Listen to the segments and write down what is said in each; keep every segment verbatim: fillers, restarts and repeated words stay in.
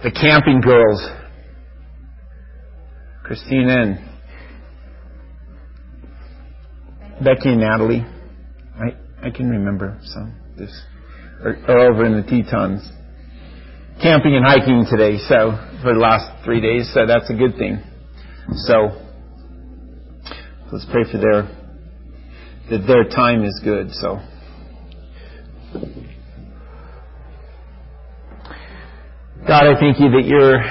the camping girls, Christina and Becky and Natalie. I I can remember some this are, are over in the Tetons, camping and hiking today. So for the last three days, so that's a good thing. So let's pray for their that their time is good. So. God, I thank you that you're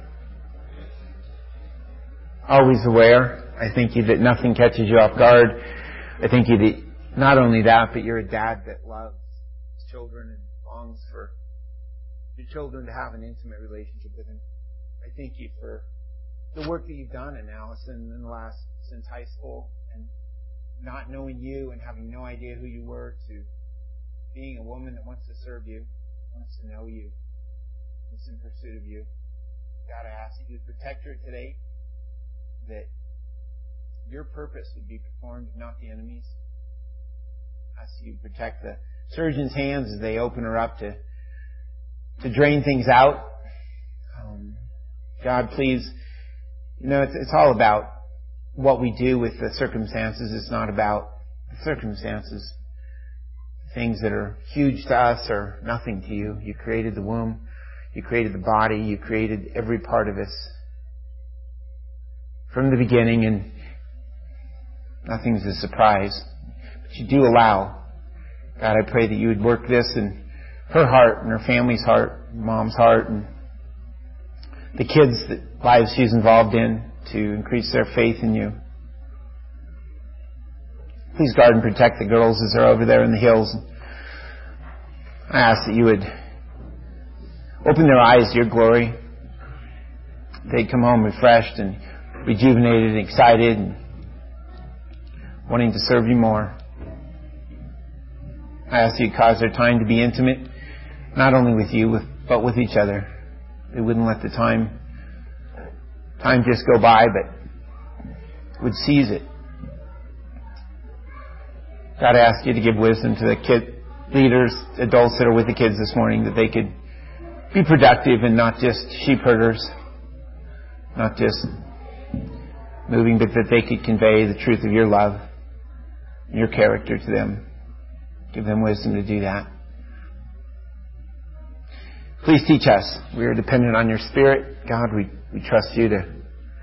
always aware. I thank you that nothing catches you off guard. I thank you that not only that, but you're a dad that loves his children and longs for your children to have an intimate relationship with him. I thank you for the work that you've done in Allison in the last, since high school, and not knowing you and having no idea who you were, to being a woman that wants to serve you, wants to know you, is in pursuit of you. God, I ask that you would protect her today, that your purpose would be performed, not the enemy's. I ask you to protect the surgeon's hands as they open her up to to drain things out. Um, God, please, you know, it's, it's all about what we do with the circumstances. It's not about the circumstances. Things that are huge to us are nothing to you. You created the womb. You created the body. You created every part of us from the beginning, and nothing's a surprise. But you do allow. God, I pray that you would work this in her heart and her family's heart, mom's heart, and the kids' that lives she's involved in, to increase their faith in you. Please guard and protect the girls as they're over there in the hills. I ask that you would open their eyes to your glory. They'd come home refreshed and rejuvenated and excited and wanting to serve you more. I ask that you cause their time to be intimate, not only with you, but with each other. They wouldn't let the time time just go by, but would seize it. God, I ask you to give wisdom to the kid leaders, adults that are with the kids this morning, that they could be productive and not just sheep herders, not just moving, but that they could convey the truth of your love, your character to them. Give them wisdom to do that. Please teach us. We are dependent on your Spirit. God, we, we trust you to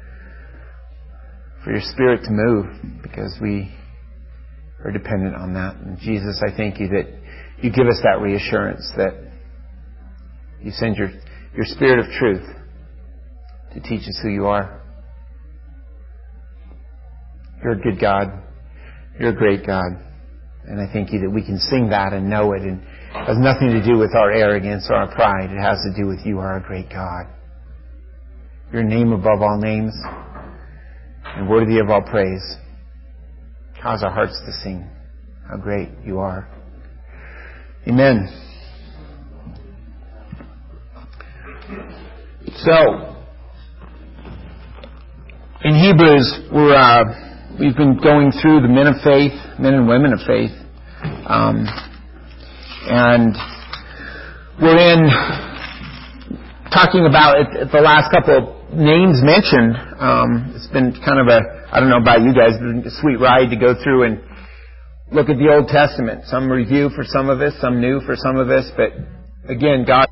for your Spirit to move, because we are dependent on that. And Jesus, I thank you that you give us that reassurance, that you send your, your Spirit of truth to teach us who you are. You're a good God. You're a great God. And I thank you that we can sing that and know it. And it has nothing to do with our arrogance or our pride. It has to do with you are a great God. Your name above all names and worthy of all praise. Cause our hearts to sing how great you are. Amen. So, in Hebrews, we're, uh, we've been going through the men of faith, men and women of faith. Um, and we're in talking about it, the last couple of names mentioned. Um, it's been kind of a, I don't know about you guys, it's been a sweet ride to go through and look at the Old Testament. Some review for some of us, some new for some of us. But again, God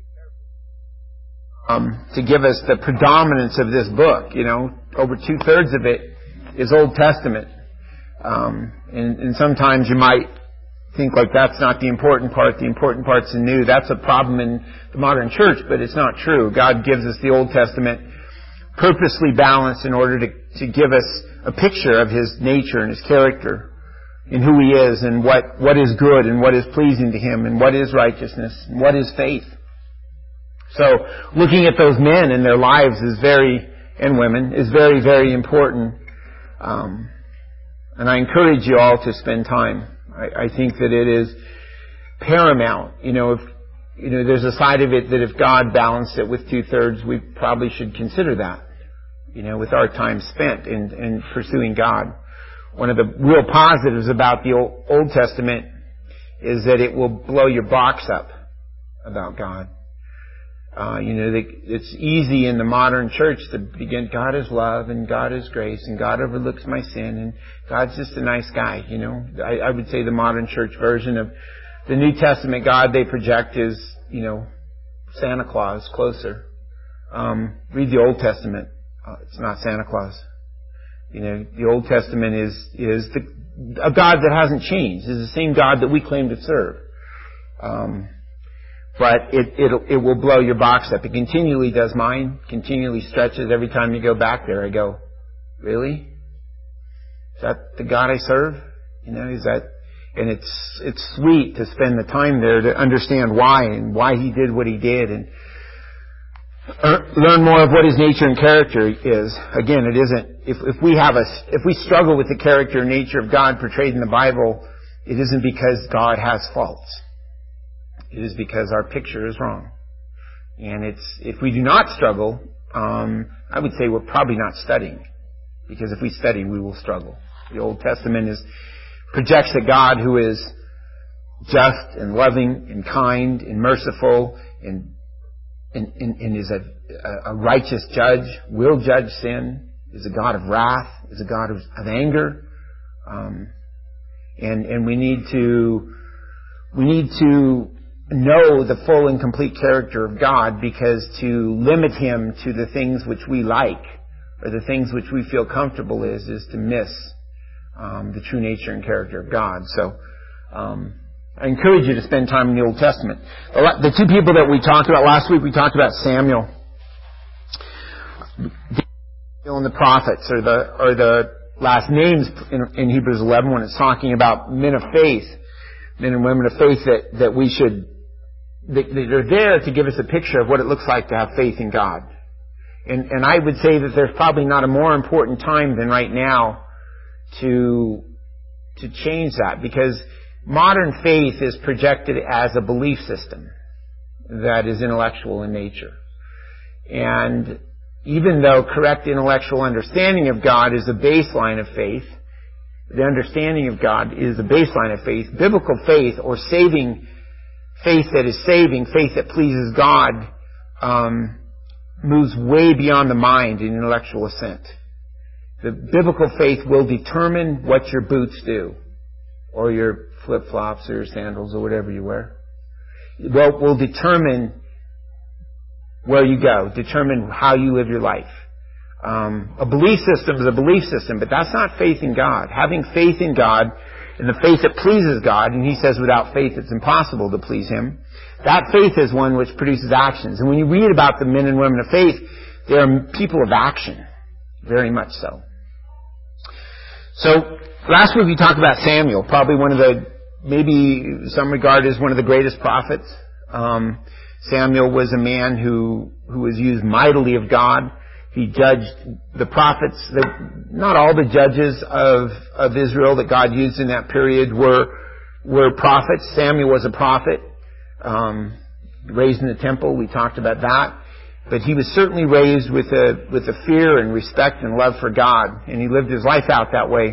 um, to give us the predominance of this book. You know, over two-thirds of it is Old Testament. Um, and, and sometimes you might think like that's not the important part. The important part's the new. That's a problem in the modern church, but it's not true. God gives us the Old Testament purposely balanced in order to, to give us a picture of His nature and His character and who He is and what, what is good and what is pleasing to Him and what is righteousness and what is faith. So looking at those men and their lives is very, and women, is very, very important. Um, and I encourage you all to spend time. I, I think that it is paramount. You know, if, you know, there's a side of it that if God balanced it with two-thirds, we probably should consider that, you know, with our time spent in, in pursuing God. One of the real positives about the Old, Old Testament is that it will blow your box up about God. Uh, you know, they, it's easy in the modern church to begin, God is love and God is grace and God overlooks my sin and God's just a nice guy, you know. I, I would say the modern church version of the New Testament God they project is, you know, Santa Claus closer. Um, read the Old Testament. Uh, it's not Santa Claus. You know, the Old Testament is, is the, a God that hasn't changed. It's the same God that we claim to serve. Um, But it, it, it will blow your box up. It continually does mine, continually stretches every time you go back there. I go, really? Is that the God I serve? You know, is that, and it's, it's sweet to spend the time there to understand why and why He did what He did and learn more of what His nature and character is. Again, it isn't, if, if we have a, if we struggle with the character and nature of God portrayed in the Bible, it isn't because God has faults. It is because our picture is wrong. And it's, if we do not struggle, um, I would say we're probably not studying. Because if we study, we will struggle. The Old Testament is, projects a God who is just and loving and kind and merciful and, and, and, and is a, a righteous judge, will judge sin, is a God of wrath, is a God of, of anger. Um, and, and we need to, we need to know the full and complete character of God, because to limit Him to the things which we like or the things which we feel comfortable is, is to miss um, the true nature and character of God. So um, I encourage you to spend time in the Old Testament. The two people that we talked about last week, we talked about Samuel. Samuel and the prophets, or the or the last names in, in Hebrews eleven, when it's talking about men of faith, men and women of faith that, that we should, that, that are there to give us a picture of what it looks like to have faith in God. And, and I would say that there's probably not a more important time than right now to, to change that, because modern faith is projected as a belief system that is intellectual in nature. And even though correct intellectual understanding of God is a baseline of faith, the understanding of God is the baseline of faith, biblical faith, or saving faith that is saving, faith that pleases God, um, moves way beyond the mind in intellectual assent. The biblical faith will determine what your boots do, or your flip-flops, or your sandals, or whatever you wear. It will, will determine where you go, determine how you live your life. Um, a belief system is a belief system, but that's not faith in God. Having faith in God, and the faith that pleases God, and He says without faith it's impossible to please Him, that faith is one which produces actions. And when you read about the men and women of faith, they are people of action. Very much so. So, last week we talked about Samuel, probably one of the, maybe some regard as one of the greatest prophets. Um, Samuel was a man who, who was used mightily of God. He judged the prophets. The, not all the judges of, of Israel that God used in that period were, were prophets. Samuel was a prophet, um, raised in the temple. We talked about that. But he was certainly raised with a, with a fear and respect and love for God. And he lived his life out that way.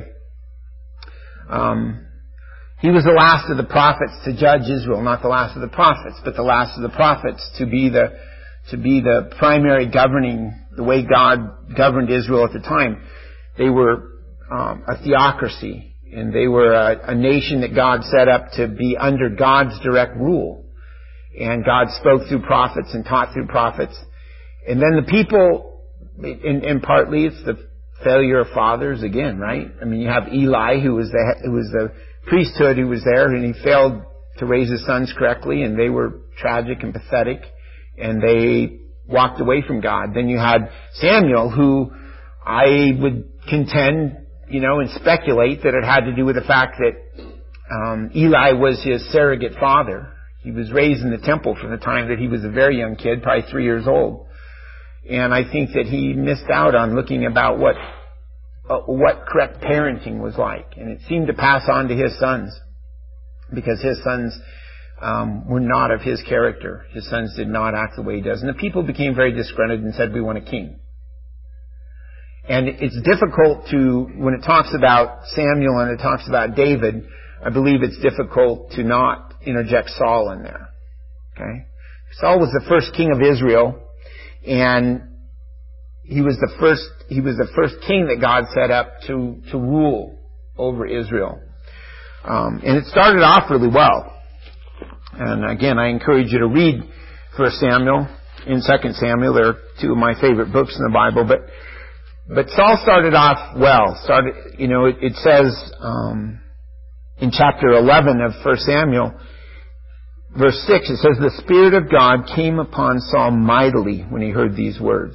Um, he was the last of the prophets to judge Israel. Not the last of the prophets, but the last of the prophets to be the, to be the primary governing, the way God governed Israel at the time. They were um, a theocracy, and they were a, a nation that God set up to be under God's direct rule. And God spoke through prophets and taught through prophets. And then the people, and, and partly it's the failure of fathers again, right? I mean, you have Eli, who was the who was the priesthood who was there, and he failed to raise his sons correctly, and they were tragic and pathetic, and they walked away from God. Then you had Samuel, who I would contend, you know, and speculate that it had to do with the fact that um, Eli was his surrogate father. He was raised in the temple from the time that he was a very young kid, probably three years old. And I think that he missed out on looking about what uh, what correct parenting was like. And it seemed to pass on to his sons, because his sons um, were not of his character. His sons did not act the way he does. And the people became very disgruntled and said, we want a king. And it's difficult to, when it talks about Samuel and it talks about David, I believe it's difficult to not interject Saul in there. Okay? Saul was the first king of Israel, and he was the first, he was the first king that God set up to, to rule over Israel. Um, and it started off really well. And again, I encourage you to read First Samuel and Second Samuel. They're two of my favorite books in the Bible. But but Saul started off well. Started, you know, it, it says um, in chapter eleven of First Samuel, verse six, it says, "The Spirit of God came upon Saul mightily when he heard these words."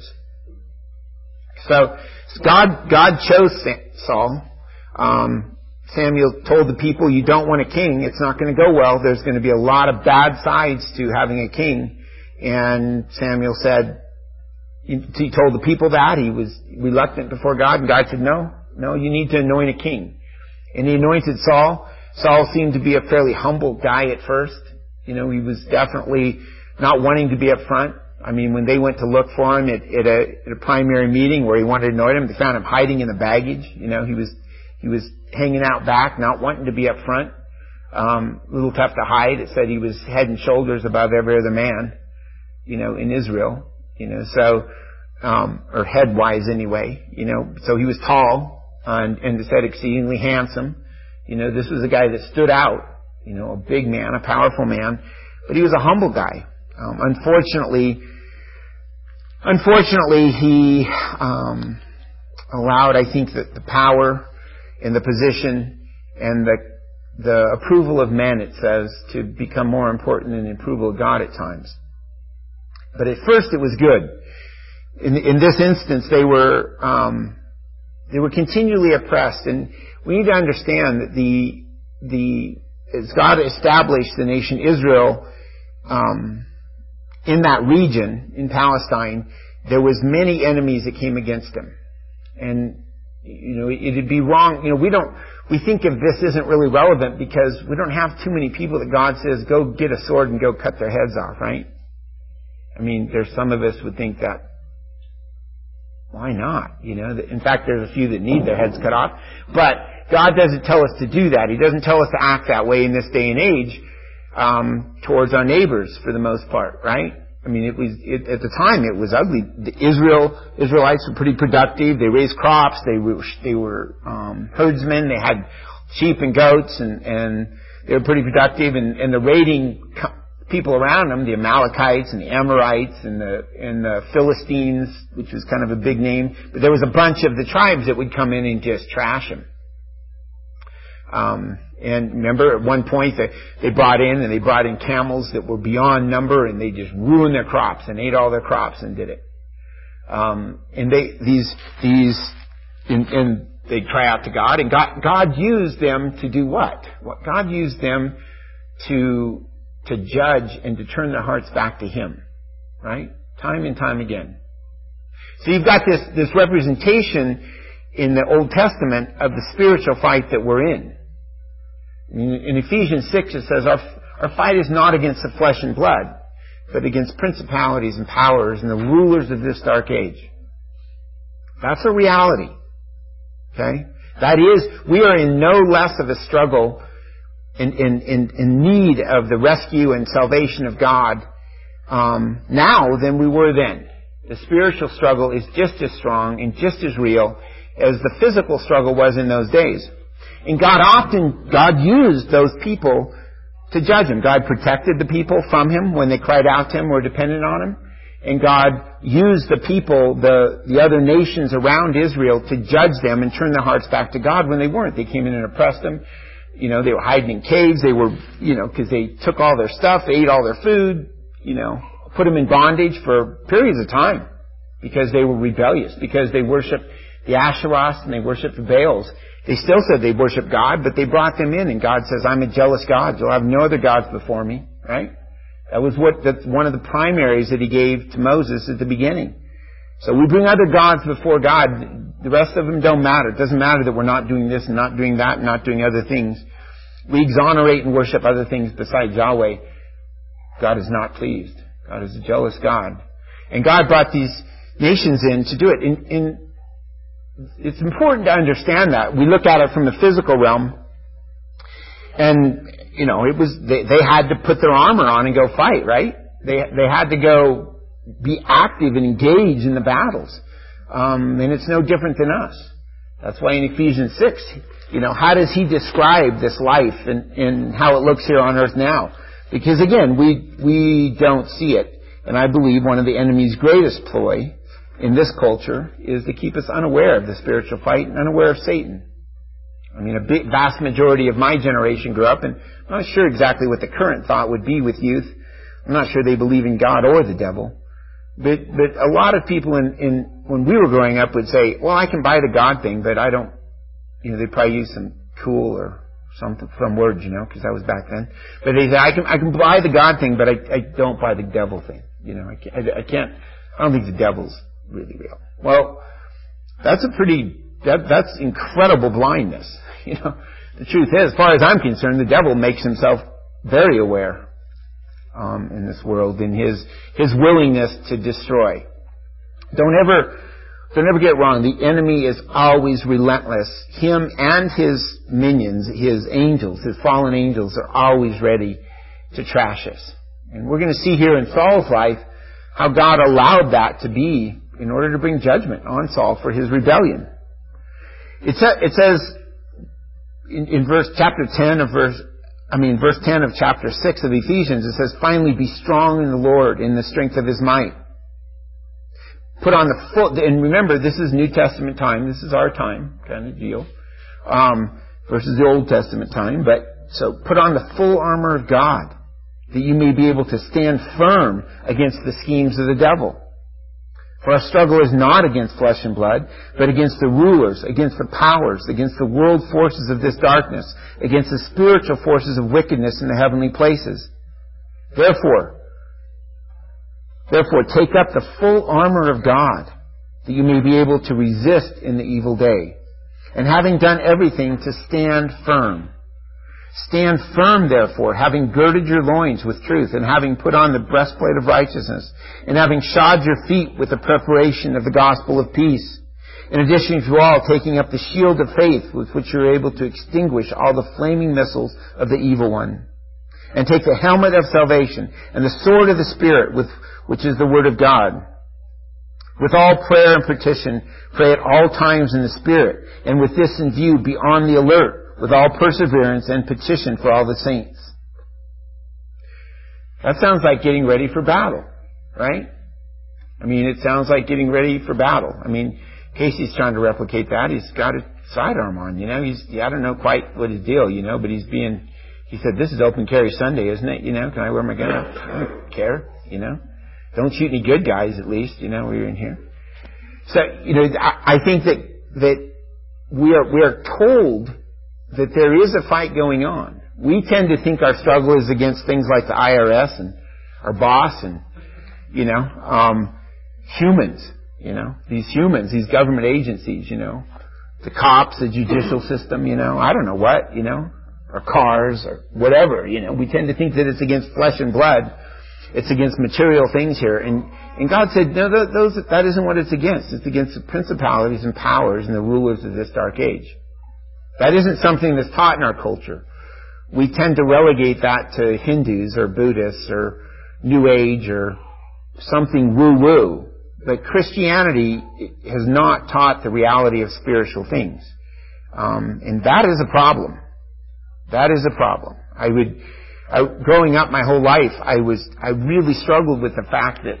So God God chose Saul. Um, Samuel told the people, you don't want a king. It's not going to go well. There's going to be a lot of bad sides to having a king. And Samuel said, he told the people that. He was reluctant before God. And God said, no, no, you need to anoint a king. And he anointed Saul. Saul seemed to be a fairly humble guy at first. You know, he was definitely not wanting to be up front. I mean, when they went to look for him at, at, a, at a primary meeting where he wanted to anoint him, they found him hiding in the baggage. You know, he was, he was hanging out back, not wanting to be up front. Um, a little tough to hide. It said he was head and shoulders above every other man, you know, in Israel, you know, so, um, or head-wise anyway, you know, so he was tall, uh, and, and it said exceedingly handsome. You know, this was a guy that stood out, you know, a big man, a powerful man, but he was a humble guy. Um, unfortunately, unfortunately, he, um, allowed, I think, that the power and the position and the the approval of men, it says, to become more important than the approval of God at times. But at first it was good. In, in this instance, they were um, they were continually oppressed, and we need to understand that the the as God established the nation Israel um, in that region in Palestine, there was many enemies that came against them, and you know, it'd be wrong. You know, we don't, we think of this isn't really relevant because we don't have too many people that God says, go get a sword and go cut their heads off, right? I mean, there's some of us would think that, why not? You know, in fact, there's a few that need their heads cut off. But God doesn't tell us to do that. He doesn't tell us to act that way in this day and age, um, towards our neighbors for the most part, right? I mean, it was, it, at the time it was ugly. The Israel, Israelites were pretty productive. They raised crops. They were, they were, um, herdsmen. They had sheep and goats, and, and they were pretty productive. And, and the raiding people around them, the Amalekites and the Amorites and the, and the Philistines, which was kind of a big name. But there was a bunch of the tribes that would come in and just trash them. Um, and remember at one point they, they brought in and they brought in camels that were beyond number, and they just ruined their crops and ate all their crops and did it. Um, and they, these, these, and, and they cry out to God, and God, God used them to do what? What God used them to, to judge and to turn their hearts back to Him. Right? Time and time again. So you've got this, this representation in the Old Testament of the spiritual fight that we're in. In Ephesians six it says, our, our fight is not against the flesh and blood, but against principalities and powers and the rulers of this dark age. That's a reality. Okay? That is, we are in no less of a struggle, in, in, in, in need of the rescue and salvation of God um, now than we were then. The spiritual struggle is just as strong and just as real as the physical struggle was in those days. And God often, God used those people to judge Him. God protected the people from Him when they cried out to Him or depended on Him. And God used the people, the, the other nations around Israel, to judge them and turn their hearts back to God when they weren't. They came in and oppressed them. You know, they were hiding in caves. They were, you know, because they took all their stuff, they ate all their food, you know, put them in bondage for periods of time because they were rebellious, because they worshiped the Asheroths and they worshiped the Baals. They still said they worship God, but they brought them in, and God says, I'm a jealous God. You'll have no other gods before me, right? That was what, that's one of the primaries that He gave to Moses at the beginning. So we bring other gods before God. The rest of them don't matter. It doesn't matter that we're not doing this and not doing that and not doing other things. We exonerate and worship other things besides Yahweh. God is not pleased. God is a jealous God. And God brought these nations in to do it. In, in It's important to understand that. We look at it from the physical realm, and, you know, it was, they, they had to put their armor on and go fight, right? They they had to go be active and engage in the battles. Um, and it's no different than us. That's why in Ephesians six, you know, how does he describe this life and, and how it looks here on earth now? Because again, we we don't see it. And I believe one of the enemy's greatest ploy in this culture is to keep us unaware of the spiritual fight and unaware of Satan. I mean, a big, vast majority of my generation grew up, and I'm not sure exactly what the current thought would be with youth. I'm not sure they believe in God or the devil. But but a lot of people in, in when we were growing up would say, well, I can buy the God thing, but I don't, you know, they probably use some cool or something, some words, you know, because that was back then. But they say, I can I can buy the God thing, but I, I don't buy the devil thing. You know, I can't, I, I can't, I don't think the devil's really real. Well, that's a pretty, that, that's incredible blindness. You know, the truth is, as far as I'm concerned, the devil makes himself very aware um, in this world in his his willingness to destroy. Don't ever, don't ever get wrong. The enemy is always relentless. Him and his minions, his angels, his fallen angels, are always ready to trash us. And we're going to see here in Saul's life how God allowed that to be in order to bring judgment on Saul for his rebellion. It, sa- it says in, in verse chapter ten of verse, I mean verse ten of chapter six of Ephesians, it says, "Finally, be strong in the Lord, in the strength of His might. Put on the full," and remember, this is New Testament time. This is our time, kind of deal, um, versus the Old Testament time. But so, put on the full armor of God, that you may be able to stand firm against the schemes of the devil. For our struggle is not against flesh and blood, but against the rulers, against the powers, against the world forces of this darkness, against the spiritual forces of wickedness in the heavenly places. Therefore, therefore, take up the full armor of God, that you may be able to resist in the evil day. And having done everything, to stand firm. Stand firm, therefore, having girded your loins with truth, and having put on the breastplate of righteousness, and having shod your feet with the preparation of the gospel of peace. In addition to all, taking up the shield of faith, with which you are able to extinguish all the flaming missiles of the evil one. And take the helmet of salvation, and the sword of the Spirit, with which is the word of God. With all prayer and petition, pray at all times in the Spirit, and with this in view, be on the alert, with all perseverance and petition for all the saints. That sounds like getting ready for battle, right? I mean, it sounds like getting ready for battle. I mean, Casey's trying to replicate that. He's got a sidearm on, you know. He's, I don't know quite what his deal, you know, but he's being, he said, this is open carry Sunday, isn't it? You know, can I wear my gun up? I don't care, you know. Don't shoot any good guys, at least, you know, we're in here. So, you know, I, I think that, that we are, we are told that there is a fight going on. We tend to think our struggle is against things like the I R S and our boss and, you know, um, humans, you know, these humans, these government agencies, you know, the cops, the judicial system, you know, I don't know what, you know, or cars or whatever, you know. We tend to think that it's against flesh and blood. It's against material things here. And, and God said, no, those, that isn't what it's against. It's against the principalities and powers and the rulers of this dark age. That isn't something that's taught in our culture. We tend to relegate that to Hindus or Buddhists or New Age or something woo-woo. But Christianity has not taught the reality of spiritual things. Um, and that is a problem. That is a problem. I would, I, growing up my whole life, I was, I really struggled with the fact that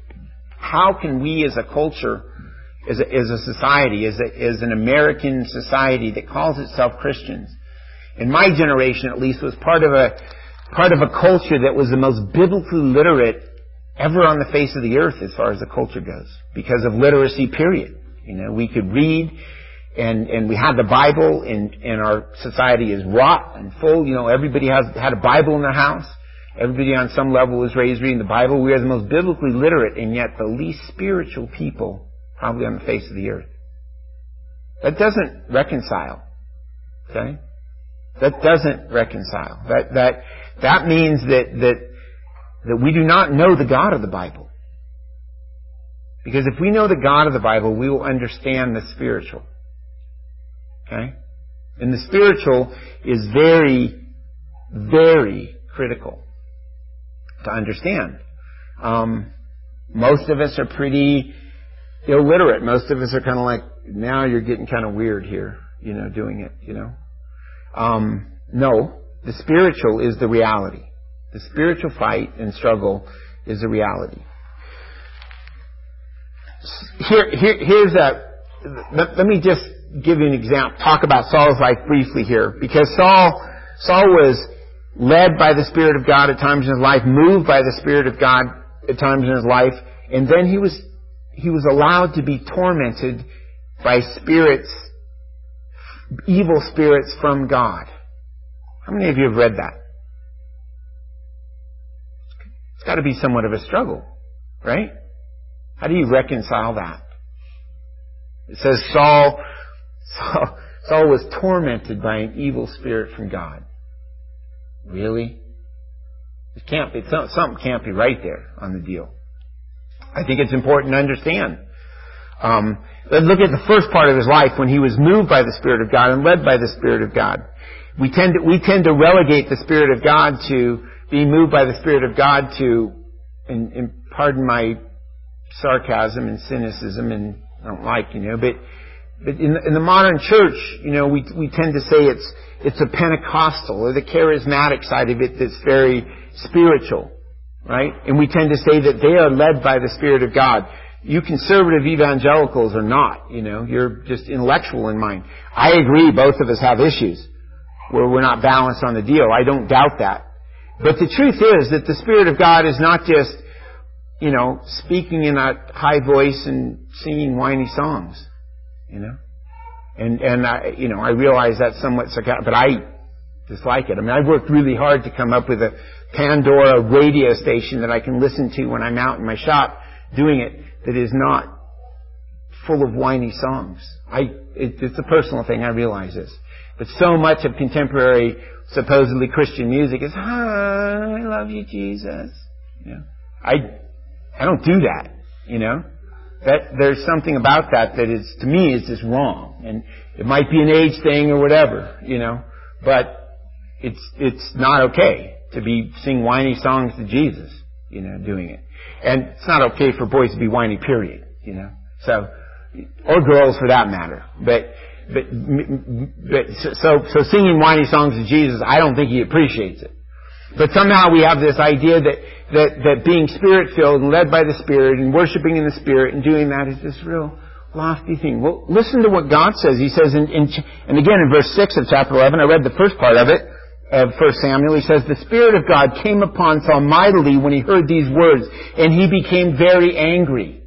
how can we as a culture, As a, as a society, as, a, as an American society that calls itself Christians, in my generation at least, was part of a part of a culture that was the most biblically literate ever on the face of the earth as far as the culture goes, because of literacy. Period. You know, we could read, and and we had the Bible, and and our society is wrought and full. You know, everybody has had a Bible in their house. Everybody on some level was raised reading the Bible. We are the most biblically literate, and yet the least spiritual people probably on the face of the earth. That doesn't reconcile. Okay? That doesn't reconcile. That that that means that that that we do not know the God of the Bible. Because if we know the God of the Bible, we will understand the spiritual. Okay? And the spiritual is very, very critical to understand. Um, most of us are pretty illiterate. Most of us are kind of like, now you're getting kind of weird here, you know, doing it, you know. Um, no, the spiritual is the reality. The spiritual fight and struggle is the reality. Here, here, here's a, let, let me just give you an example, talk about Saul's life briefly here, because Saul, Saul was led by the Spirit of God at times in his life, moved by the Spirit of God at times in his life, and then he was, he was allowed to be tormented by spirits, evil spirits from God. How many of you have read that? It's got to be somewhat of a struggle, right? How do you reconcile that? It says Saul, Saul, Saul was tormented by an evil spirit from God. Really? It can't be, something can't be right there on the deal. I think it's important to understand. Um, let's look at the first part of his life when he was moved by the Spirit of God and led by the Spirit of God. We tend to, we tend to relegate the Spirit of God to being moved by the Spirit of God to, and, and pardon my sarcasm and cynicism, and I don't like, you know, but but in the, in the modern church, you know, we we tend to say it's it's a Pentecostal or the charismatic side of it that's very spiritual, right? And we tend to say that they are led by the Spirit of God. You conservative evangelicals are not, you know, you're just intellectual in mind. I agree, both of us have issues where we're not balanced on the deal. I don't doubt that. But the truth is that the Spirit of God is not just, you know, speaking in a high voice and singing whiny songs, you know. And, and I, you know, I realize that's somewhat sarcastic, but I dislike it. I mean, I've worked really hard to come up with a Pandora radio station that I can listen to when I'm out in my shop doing it that is not full of whiny songs. I, it, it's a personal thing, I realize this. But so much of contemporary, supposedly Christian music is, ah, I love you, Jesus. You know, I, I don't do that, you know. That, there's something about that that is, to me, is just wrong. And it might be an age thing or whatever, you know, but it's, it's not okay to be, sing whiny songs to Jesus, you know, doing it. And it's not okay for boys to be whiny, period, you know. So, or girls for that matter. But, but, but, so, so singing whiny songs to Jesus, I don't think he appreciates it. But somehow we have this idea that, that, that being Spirit-filled and led by the Spirit and worshiping in the Spirit and doing that is this real lofty thing. Well, listen to what God says. He says, in, in, and again in verse six of chapter eleven, I read the first part of it, of First Samuel, he says, the Spirit of God came upon Saul mightily when he heard these words, and he became very angry.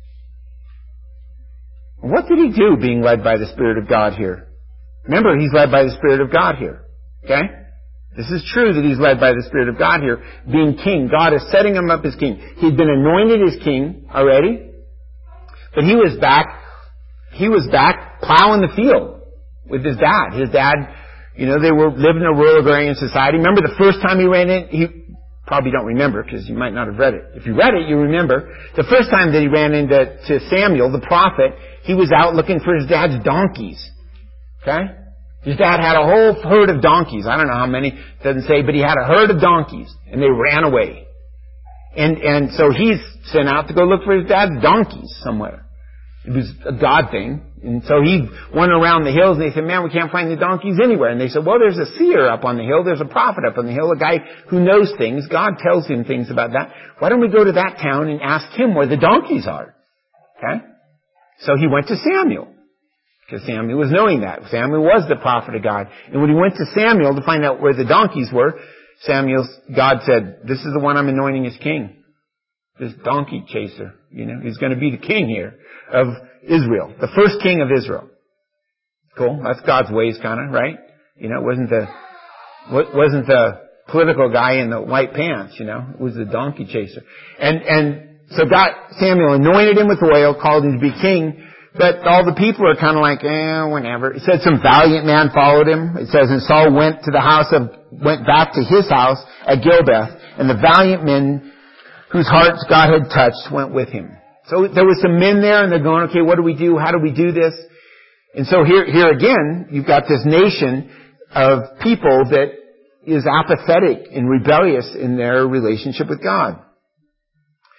What did he do being led by the Spirit of God here? Remember, he's led by the Spirit of God here. Okay? This is true that he's led by the Spirit of God here, being king. God is setting him up as king. He'd been anointed as king already, but he was back, he was back plowing the field with his dad. His dad, you know, they were living in a rural agrarian society. Remember the first time he ran in, he probably don't remember because you might not have read it. If you read it, you remember. The first time that he ran into to Samuel, the prophet, he was out looking for his dad's donkeys. Okay? His dad had a whole herd of donkeys. I don't know how many, it doesn't say, but he had a herd of donkeys, and they ran away. And and so he's sent out to go look for his dad's donkeys somewhere. It was a God thing. And so he went around the hills, and they said, man, we can't find the donkeys anywhere. And they said, well, there's a seer up on the hill. There's a prophet up on the hill, a guy who knows things. God tells him things about that. Why don't we go to that town and ask him where the donkeys are? Okay? So he went to Samuel. Because Samuel was knowing that. Samuel was the prophet of God. And when he went to Samuel to find out where the donkeys were, Samuel, God said, this is the one I'm anointing as king. This donkey chaser, you know, he's going to be the king here of Israel. The first king of Israel. Cool. That's God's ways kind of, right? You know, it wasn't the, wasn't the political guy in the white pants, you know. It was the donkey chaser. And, and so God, Samuel anointed him with oil, called him to be king. But all the people are kind of like, eh, whatever. It said some valiant man followed him. It says, and Saul went to the house of, went back to his house at Gilbeth, and the valiant men whose hearts God had touched went with him. So there were some men there, and they're going, okay, what do we do? How do we do this? And so here, here again, you've got this nation of people that is apathetic and rebellious in their relationship with God.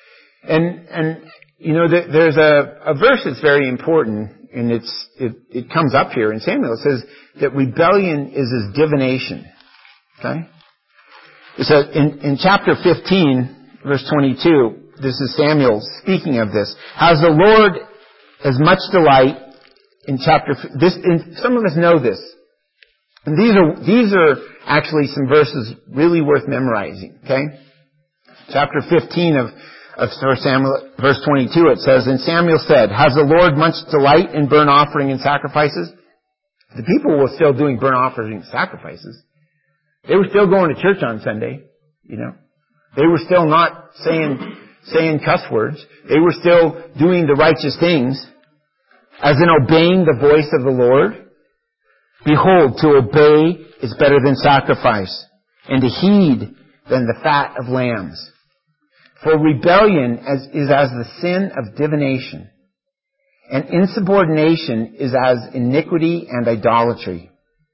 And, and, you know, there's a, a verse that's very important, and it's, it, it comes up here in Samuel. It says that rebellion is as divination. Okay? It says in, in chapter fifteen, verse twenty-two, this is Samuel speaking of this. Has the Lord as much delight in chapter, this, in, some of us know this. And these are, these are actually some verses really worth memorizing. Okay? Chapter fifteen of Of First Samuel, verse twenty-two, it says, And Samuel said, Has the Lord much delight in burnt offering and sacrifices? The people were still doing burnt offering and sacrifices. They were still going to church on Sunday, you know. They were still not saying, saying cuss words. They were still doing the righteous things, as in obeying the voice of the Lord. Behold, to obey is better than sacrifice, and to heed than the fat of lambs. For rebellion is as the sin of divination, and insubordination is as iniquity and idolatry.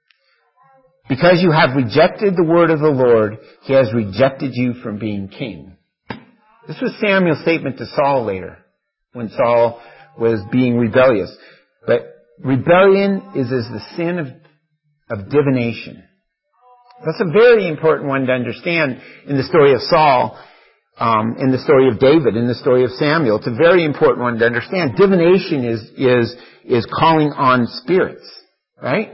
Because you have rejected the word of the Lord, He has rejected you from being king. This was Samuel's statement to Saul later, when Saul was being rebellious. But rebellion is as the sin of, of divination. That's a very important one to understand in the story of Saul. Um, in the story of David, in the story of Samuel. It's a very important one to understand. Divination is, is, is calling on spirits, right?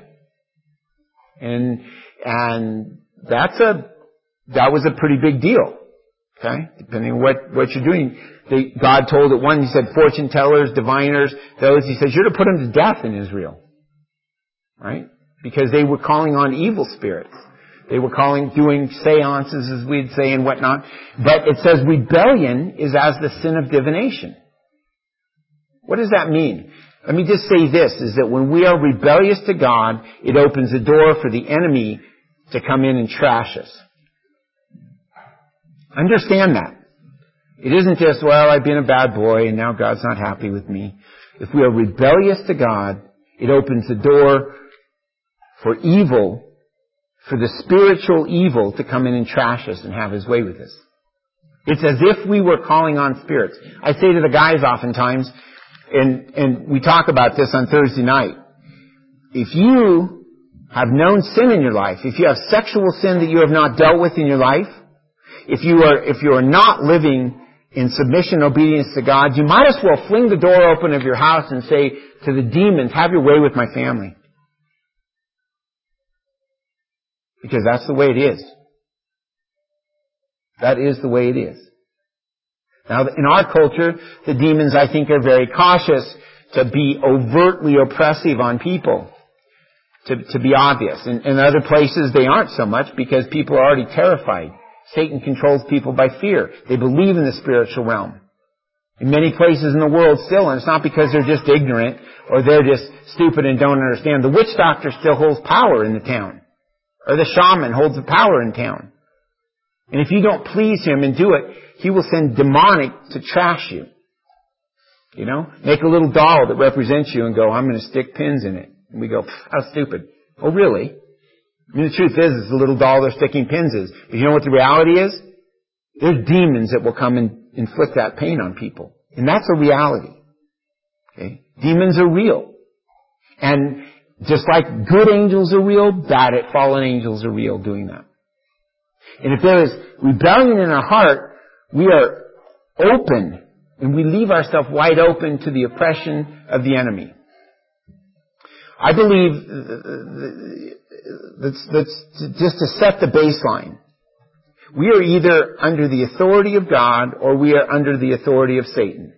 And, and that's a, that was a pretty big deal. Okay? Depending on what, what you're doing. They, God told at one, He said, fortune tellers, diviners, those, He says, you're to put them to death in Israel. Right? Because they were calling on evil spirits. They were calling, doing seances, as we'd say, and whatnot. But it says rebellion is as the sin of divination. What does that mean? Let me just say this, is that when we are rebellious to God, it opens the door for the enemy to come in and trash us. Understand that. It isn't just, well, I've been a bad boy and now God's not happy with me. If we are rebellious to God, it opens the door for evil, for the spiritual evil to come in and trash us and have his way with us. It's as if we were calling on spirits. I say to the guys oftentimes, and, and we talk about this on Thursday night, if you have known sin in your life, if you have sexual sin that you have not dealt with in your life, if you are, if you are not living in submission and obedience to God, you might as well fling the door open of your house and say to the demons, have your way with my family. Because that's the way it is. That is the way it is. Now, in our culture, the demons, I think, are very cautious to be overtly oppressive on people. To, to be obvious. In, in other places, they aren't so much because people are already terrified. Satan controls people by fear. They believe in the spiritual realm. In many places in the world still, and it's not because they're just ignorant or they're just stupid and don't understand. The witch doctor still holds power in the town. Or the shaman holds the power in town. And if you don't please him and do it, he will send demonic to trash you. You know? Make a little doll that represents you and go, I'm going to stick pins in it. And we go, how stupid. Oh, really? I mean, the truth is, it's a little doll they're sticking pins in. But you know what the reality is? There's demons that will come and inflict that pain on people. And that's a reality. Okay? Demons are real. And just like good angels are real, bad fallen angels are real doing that. And if there is rebellion in our heart, we are open and we leave ourselves wide open to the oppression of the enemy. I believe that's, that's just to set the baseline. We are either under the authority of God or we are under the authority of Satan.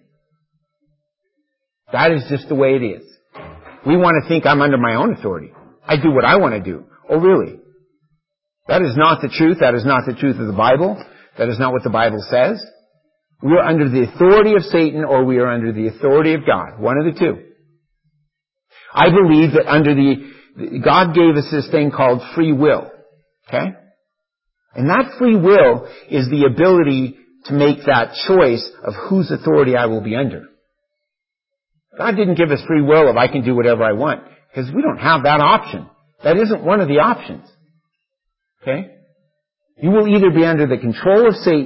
That is just the way it is. We want to think I'm under my own authority. I do what I want to do. Oh, really? That is not the truth. That is not the truth of the Bible. That is not what the Bible says. We are under the authority of Satan or we are under the authority of God. One of the two. I believe that under the, God gave us this thing called free will. Okay? And that free will is the ability to make that choice of whose authority I will be under. God didn't give us free will of I can do whatever I want. Because we don't have that option. That isn't one of the options. Okay? You will either be under the control of Satan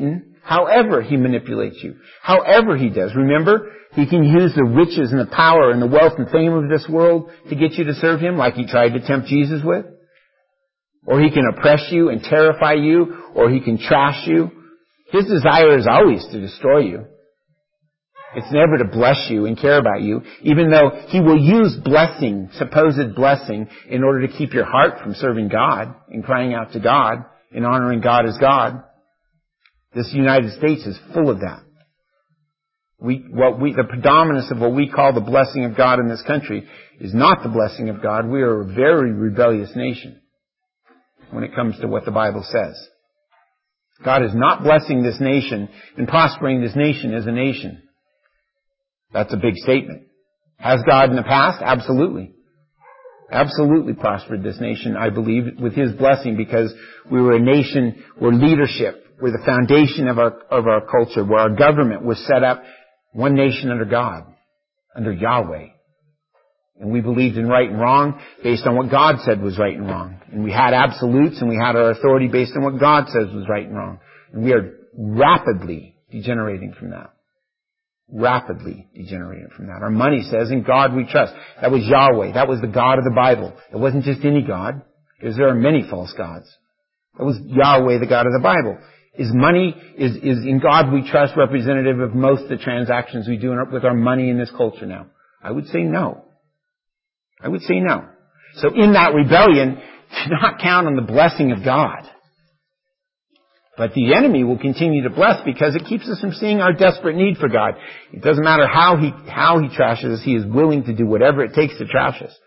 however he manipulates you, however he does. Remember, he can use the riches and the power and the wealth and fame of this world to get you to serve him, like he tried to tempt Jesus with. Or he can oppress you and terrify you, or he can trash you. His desire is always to destroy you. It's never to bless you and care about you, even though he will use blessing, supposed blessing, in order to keep your heart from serving God and crying out to God and honoring God as God. This United States is full of that. We, what we, the predominance of what we call the blessing of God in this country is not the blessing of God. We are a very rebellious nation when it comes to what the Bible says. God is not blessing this nation and prospering this nation as a nation. That's a big statement. Has God in the past? Absolutely. Absolutely prospered this nation, I believe, with his blessing, because we were a nation where leadership, where the foundation of our, of our culture, where our government was set up one nation under God, under Yahweh. And we believed in right and wrong based on what God said was right and wrong. And we had absolutes, and we had our authority based on what God says was right and wrong. And we are rapidly degenerating from that. Rapidly degenerating from that. Our money says, in God we trust. That was Yahweh. That was the God of the Bible. It wasn't just any God, because there are many false gods. That was Yahweh, the God of the Bible. Is money, is, is in God we trust representative of most of the transactions we do in our, with our money in this culture now? I would say no. I would say no. So in that rebellion, do not count on the blessing of God. But the enemy will continue to bless, because it keeps us from seeing our desperate need for God. It doesn't matter how he, how he trashes us, he is willing to do whatever it takes to trash us.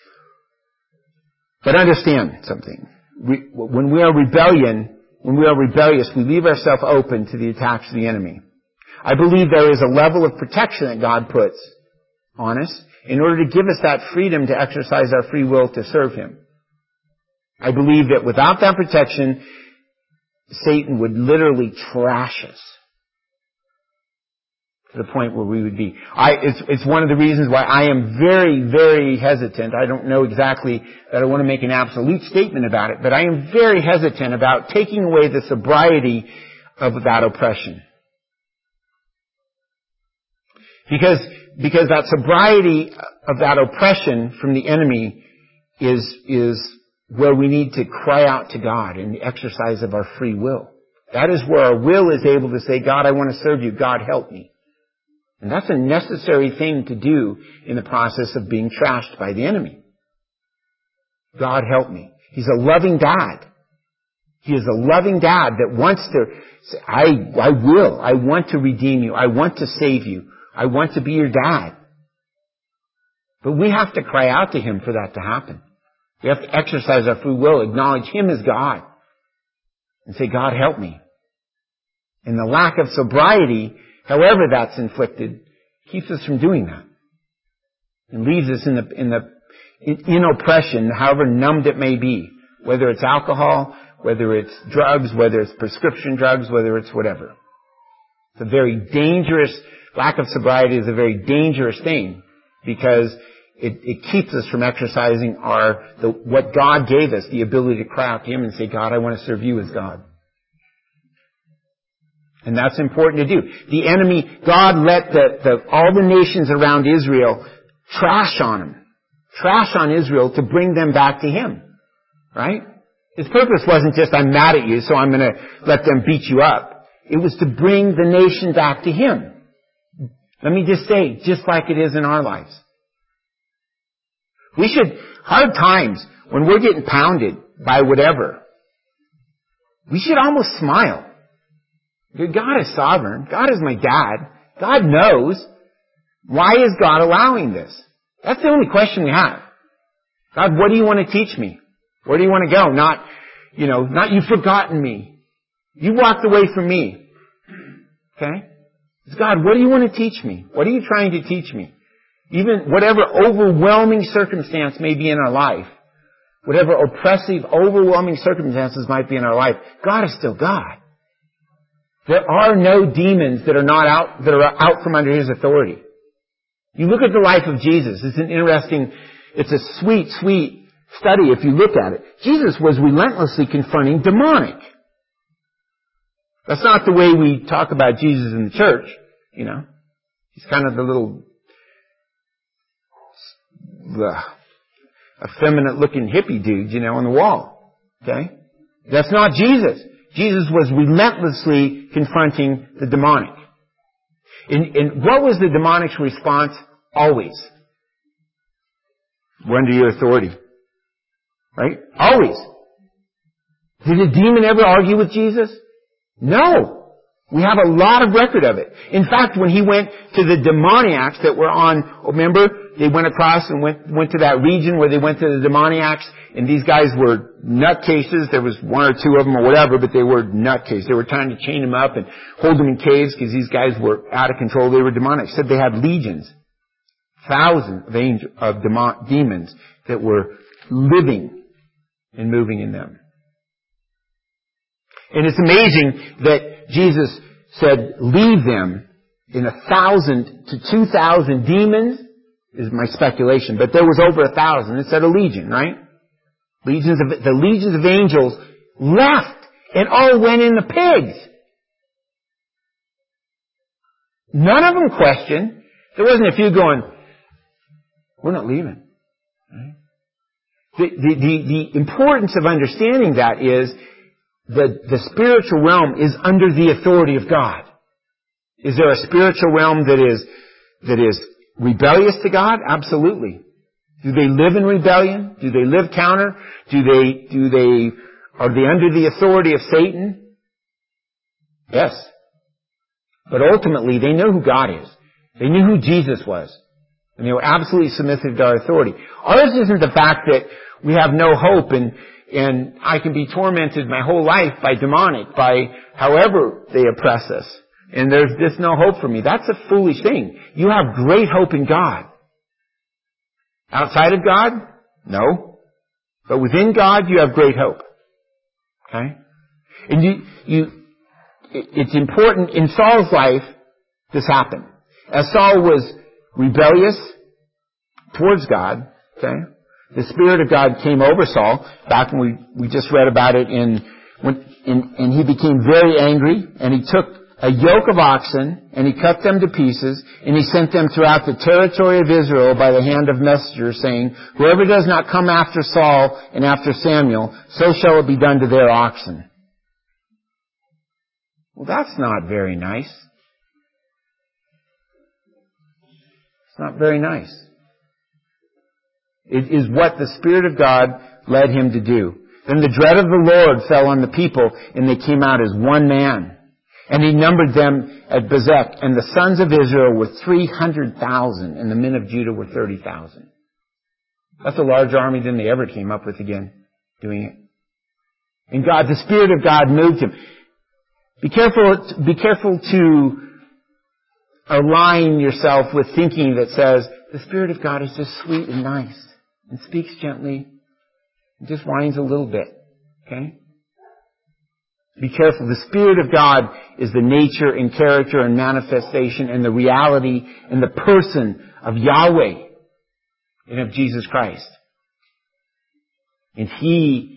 But understand something. We, when we are rebellion, when we are rebellious, we leave ourselves open to the attacks of the enemy. I believe there is a level of protection that God puts on us in order to give us that freedom to exercise our free will to serve him. I believe that without that protection, Satan would literally trash us to the point where we would be. I, it's, it's one of the reasons why I am very, very hesitant. I don't know exactly that I want to make an absolute statement about it, but I am very hesitant about taking away the sobriety of that oppression. Because, because that sobriety of that oppression from the enemy is, is where we need to cry out to God in the exercise of our free will. That is where our will is able to say, God, I want to serve you. God, help me. And that's a necessary thing to do in the process of being trashed by the enemy. God, help me. He's a loving dad. He is a loving dad that wants to say, I, I will. I want to redeem you. I want to save you. I want to be your dad. But we have to cry out to him for that to happen. We have to exercise our free will, acknowledge him as God, and say, God, help me. And the lack of sobriety, however that's inflicted, keeps us from doing that. And leaves us in the, in the, in, in oppression, however numbed it may be. Whether it's alcohol, whether it's drugs, whether it's prescription drugs, whether it's whatever. It's a very dangerous, lack of sobriety is a very dangerous thing, because It, it keeps us from exercising our, the, what God gave us, the ability to cry out to him and say, God, I want to serve you as God. And that's important to do. The enemy, God let the, the, all the nations around Israel trash on him. Trash on Israel to bring them back to him. Right? His purpose wasn't just, I'm mad at you, so I'm going to let them beat you up. It was to bring the nation back to him. Let me just say, just like it is in our lives. We should, hard times, when we're getting pounded by whatever, we should almost smile. God is sovereign. God is my dad. God knows. Why is God allowing this? That's the only question we have. God, what do you want to teach me? Where do you want to go? Not, you know, not you've forgotten me. You walked away from me. Okay? It's God, what do you want to teach me? What are you trying to teach me? Even whatever overwhelming circumstance may be in our life, whatever oppressive, overwhelming circumstances might be in our life, God is still God. There are no demons that are not out, that are out from under his authority. You look at the life of Jesus. It's an interesting, it's a sweet, sweet study if you look at it. Jesus was relentlessly confronting demonic That's not the way we talk about Jesus in the church, you know. He's kind of the little uh, effeminate-looking hippie dude, you know, on the wall. Okay? That's not Jesus. Jesus was relentlessly confronting the demonic. And, and what was the demonic's response? Always. We're under your authority. Right? Always. Did a demon ever argue with Jesus? No. We have a lot of record of it. In fact, when he went to the demoniacs that were on, remember, they went across and went, went to that region where they went to the demoniacs, and these guys were nutcases. There was one or two of them or whatever, but they were nutcases. They were trying to chain them up and hold them in caves because these guys were out of control. They were demonic. Said they had legions, thousands of, angel, of demon, demons that were living and moving in them. And it's amazing that Jesus said, leave them in a thousand to two thousand demons, is my speculation, but there was over a thousand. It said a legion, right? Legions of, the legions of angels left and all went in the pigs. None of them questioned. There wasn't a few going, we're not leaving. Right? The, the, the, the importance of understanding that is The, the spiritual realm is under the authority of God. Is there a spiritual realm that is, that is rebellious to God? Absolutely. Do they live in rebellion? Do they live counter? Do they, do they, are they under the authority of Satan? Yes. But ultimately, they know who God is. They knew who Jesus was. And they were absolutely submissive to our authority. Ours isn't the fact that we have no hope and And I can be tormented my whole life by demonic, by however they oppress us. And there's just no hope for me. That's a foolish thing. You have great hope in God. Outside of God? No. But within God, you have great hope. Okay? And you, you, it's important in Saul's life, this happened. As Saul was rebellious towards God, okay? The Spirit of God came over Saul, back when we, we just read about it in, when, in, and he became very angry, and he took a yoke of oxen, and he cut them to pieces, and he sent them throughout the territory of Israel by the hand of messengers, saying, whoever does not come after Saul and after Samuel, so shall it be done to their oxen. Well, that's not very nice. It's not very nice. It is what the Spirit of God led him to do. Then the dread of the Lord fell on the people, and they came out as one man. And he numbered them at Bezek, and the sons of Israel were three hundred thousand, and the men of Judah were thirty thousand. That's a larger army than they ever came up with again, doing it. And God, the Spirit of God moved him. Be careful, be careful to align yourself with thinking that says, the Spirit of God is just sweet and nice, and speaks gently, and just whines a little bit. Okay? Be careful. The Spirit of God is the nature and character and manifestation and the reality and the person of Yahweh and of Jesus Christ. And He,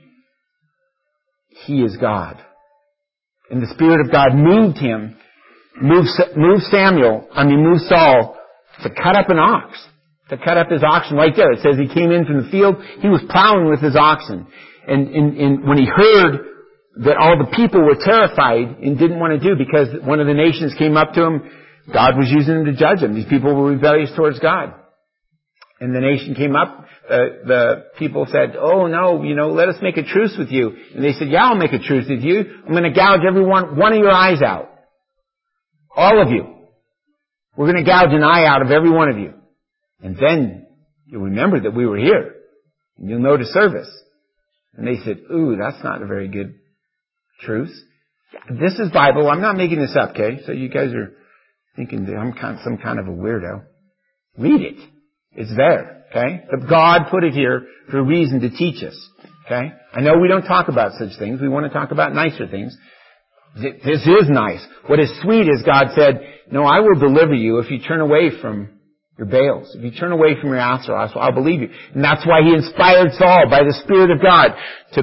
He is God. And the Spirit of God moved him, moved, moved Samuel, I mean moved Saul to cut up an ox. To cut up his oxen right there. It says he came in from the field. He was plowing with his oxen. And, and, and when he heard that all the people were terrified and didn't want to do, because one of the nations came up to him, God was using them to judge them. These people were rebellious towards God. And the nation came up, uh, the people said, oh no, you know, let us make a truce with you. And they said, yeah, I'll make a truce with you. I'm going to gouge every one, one of your eyes out. All of you. We're going to gouge an eye out of every one of you. And then you'll remember that we were here. And you'll know to service. And they said, ooh, that's not a very good truce. This is Bible. I'm not making this up, okay? So you guys are thinking that I'm kind of some kind of a weirdo. Read it. It's there, okay? But God put it here for a reason to teach us, okay? I know we don't talk about such things. We want to talk about nicer things. This is nice. What is sweet is God said, no, I will deliver you if you turn away from your Baals. If you turn away from your Asherah, I'll believe you. And that's why He inspired Saul by the Spirit of God to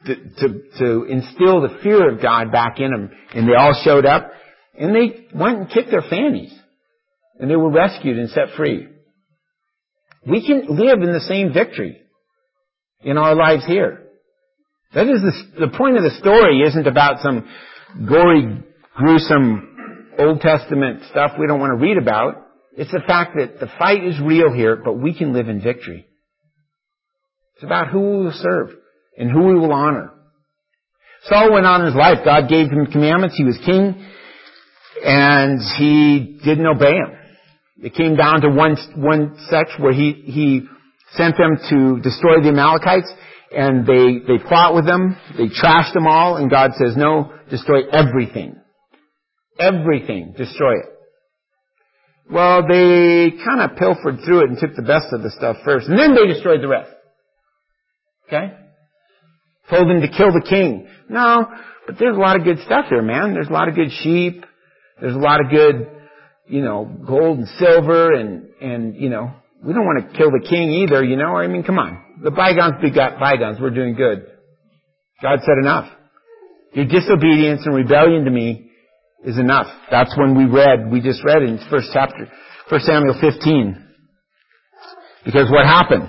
to, to, to instill the fear of God back in them. And they all showed up, and they went and kicked their fannies. And they were rescued and set free. We can live in the same victory in our lives here. That is the, the point of the story isn't about some gory, gruesome Old Testament stuff we don't want to read about. It's the fact that the fight is real here, but we can live in victory. It's about who we will serve and who we will honor. Saul went on in his life. God gave him commandments. He was king, and he didn't obey them. It came down to one one section where he he sent them to destroy the Amalekites, and they they fought with them. They trashed them all, and God says, "No, destroy everything, everything, destroy it." Well, they kind of pilfered through it and took the best of the stuff first, and then they destroyed the rest. Okay? Told him to kill the king. No, but there's a lot of good stuff there, man. There's a lot of good sheep. There's a lot of good, you know, gold and silver, and, and, you know, we don't want to kill the king either, you know. I mean, come on. The bygones be got bygones. We're doing good. God said enough. Your disobedience and rebellion to me is enough. That's when we read, we just read in first chapter, First Samuel fifteen. Because what happened?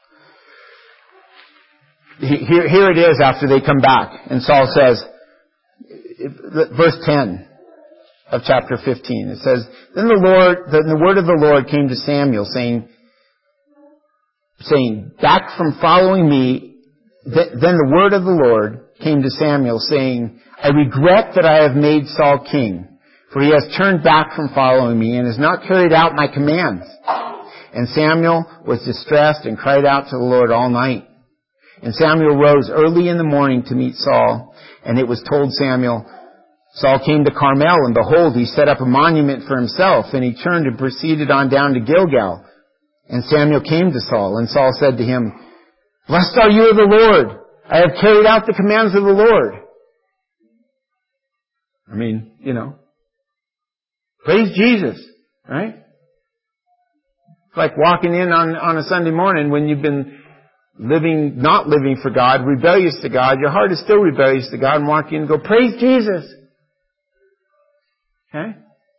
Here, here it is after they come back. And Saul says, verse ten of chapter fifteen, it says, Then the Lord, then the word of the Lord came to Samuel saying, saying, back from following me, th- then the word of the Lord came to Samuel saying, I regret that I have made Saul king, for he has turned back from following me and has not carried out my commands. And Samuel was distressed and cried out to the Lord all night. And Samuel rose early in the morning to meet Saul, and it was told Samuel, Saul came to Carmel, and behold, he set up a monument for himself, and he turned and proceeded on down to Gilgal. And Samuel came to Saul, and Saul said to him, Blessed are you of the Lord. I have carried out the commands of the Lord. I mean, you know, praise Jesus, right? It's like walking in on, on a Sunday morning when you've been living, not living for God, rebellious to God. Your heart is still rebellious to God, and walk in and go, praise Jesus. Okay?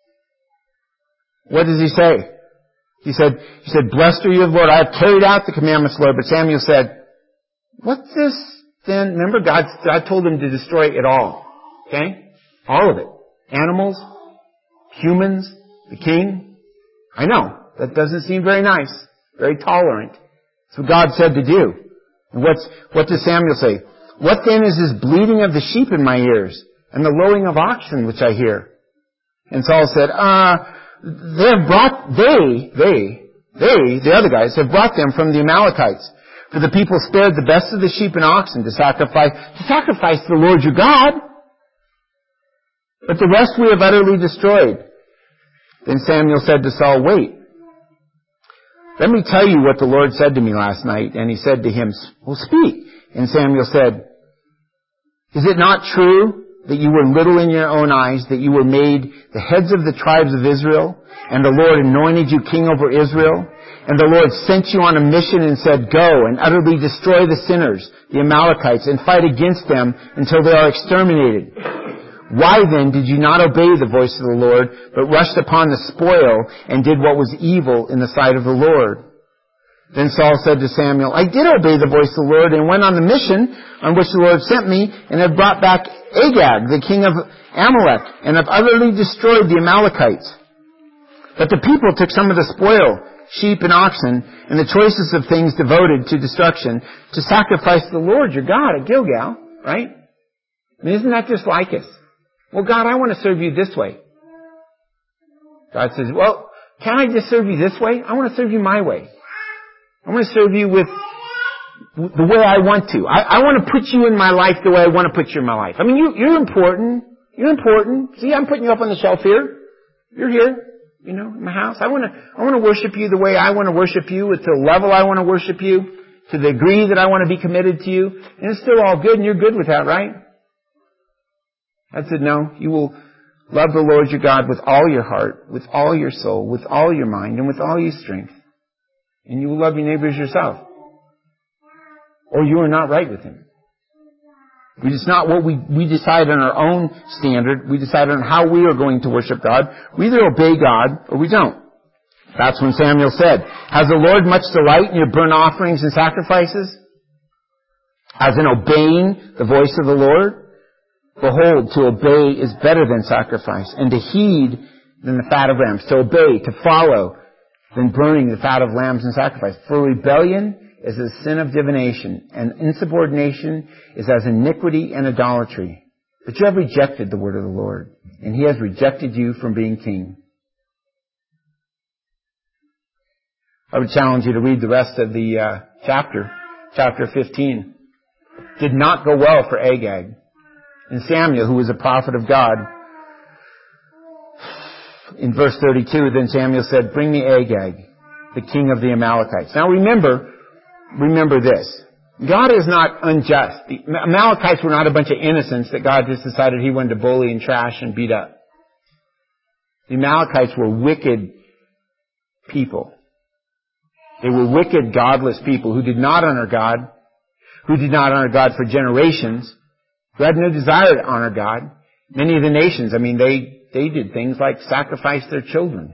What does he say? He said, he said, Blessed are you of the Lord. I have carried out the commandments, Lord. But Samuel said, what's this then? Remember, God, God told him to destroy it all. Okay? All of it. Animals, humans, the king. I know. That doesn't seem very nice. Very tolerant. That's what God said to do. And what's, what does Samuel say? What then is this bleating of the sheep in my ears and the lowing of oxen which I hear? And Saul said, uh, they have brought, they, they, they, the other guys, have brought them from the Amalekites. For the people spared the best of the sheep and oxen to sacrifice, to sacrifice to the Lord your God. But the rest we have utterly destroyed. Then Samuel said to Saul, wait. Let me tell you what the Lord said to me last night. And he said to him, well, speak. And Samuel said, is it not true that you were little in your own eyes, that you were made the heads of the tribes of Israel, and the Lord anointed you king over Israel? And the Lord sent you on a mission and said, go and utterly destroy the sinners, the Amalekites, and fight against them until they are exterminated. Why then did you not obey the voice of the Lord, but rushed upon the spoil and did what was evil in the sight of the Lord? Then Saul said to Samuel, I did obey the voice of the Lord and went on the mission on which the Lord sent me and have brought back Agag, the king of Amalek, and have utterly destroyed the Amalekites. But the people took some of the spoil, sheep and oxen, and the choicest of things devoted to destruction, to sacrifice to the Lord your God at Gilgal, right? I mean, isn't that just like us? Well, God, I want to serve you this way. God says, well, can't I just serve you this way? I want to serve you my way. I want to serve you with the way I want to. I, I want to put you in my life the way I want to put you in my life. I mean, you, you're important. You're important. See, I'm putting you up on the shelf here. You're here, you know, in my house. I want to, I want to worship you the way I want to worship you, at the level I want to worship you, to the degree that I want to be committed to you. And it's still all good, and you're good with that, right? I said, no, you will love the Lord your God with all your heart, with all your soul, with all your mind, and with all your strength. And you will love your neighbor as yourself. Or you are not right with him. We just not what we, we decide on our own standard. We decide on how we are going to worship God. We either obey God or we don't. That's when Samuel said, has the Lord much delight in your burnt offerings and sacrifices? As in obeying the voice of the Lord? Behold, to obey is better than sacrifice, and to heed than the fat of rams. To obey, to follow, than burning the fat of lambs and sacrifice. For rebellion is the sin of divination, and insubordination is as iniquity and idolatry. But you have rejected the word of the Lord, and he has rejected you from being king. I would challenge you to read the rest of the uh, chapter, chapter fifteen. Did not go well for Agag. And Samuel, who was a prophet of God, in verse thirty-two, then Samuel said, bring me Agag, the king of the Amalekites. Now remember, remember this. God is not unjust. The Amalekites were not a bunch of innocents that God just decided he wanted to bully and trash and beat up. The Amalekites were wicked people. They were wicked, godless people who did not honor God, who did not honor God for generations, who had no desire to honor God. Many of the nations, I mean, they, they did things like sacrifice their children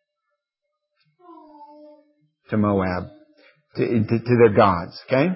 to Moab, to, to, to their gods, okay?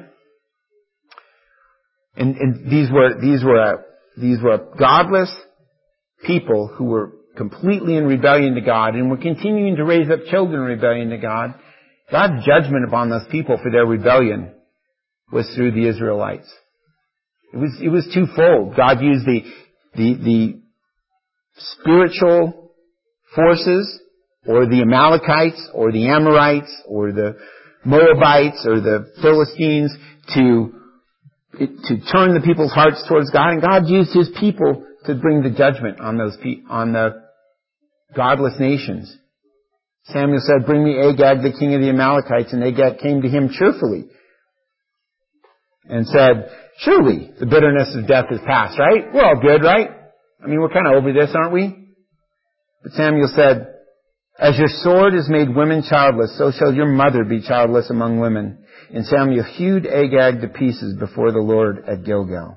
And, and these were, these were, uh, these were godless people who were completely in rebellion to God and were continuing to raise up children in rebellion to God. God's judgment upon those people for their rebellion was through the Israelites. It was, it was twofold. God used the, the, the spiritual forces, or the Amalekites, or the Amorites, or the Moabites, or the Philistines to, to turn the people's hearts towards God. And God used His people to bring the judgment on those, on the godless nations. Samuel said, bring me Agag, the king of the Amalekites. And Agag came to him cheerfully and said, surely the bitterness of death is past, right? We're all good, right? I mean, we're kind of over this, aren't we? But Samuel said, as your sword has made women childless, so shall your mother be childless among women. And Samuel hewed Agag to pieces before the Lord at Gilgal.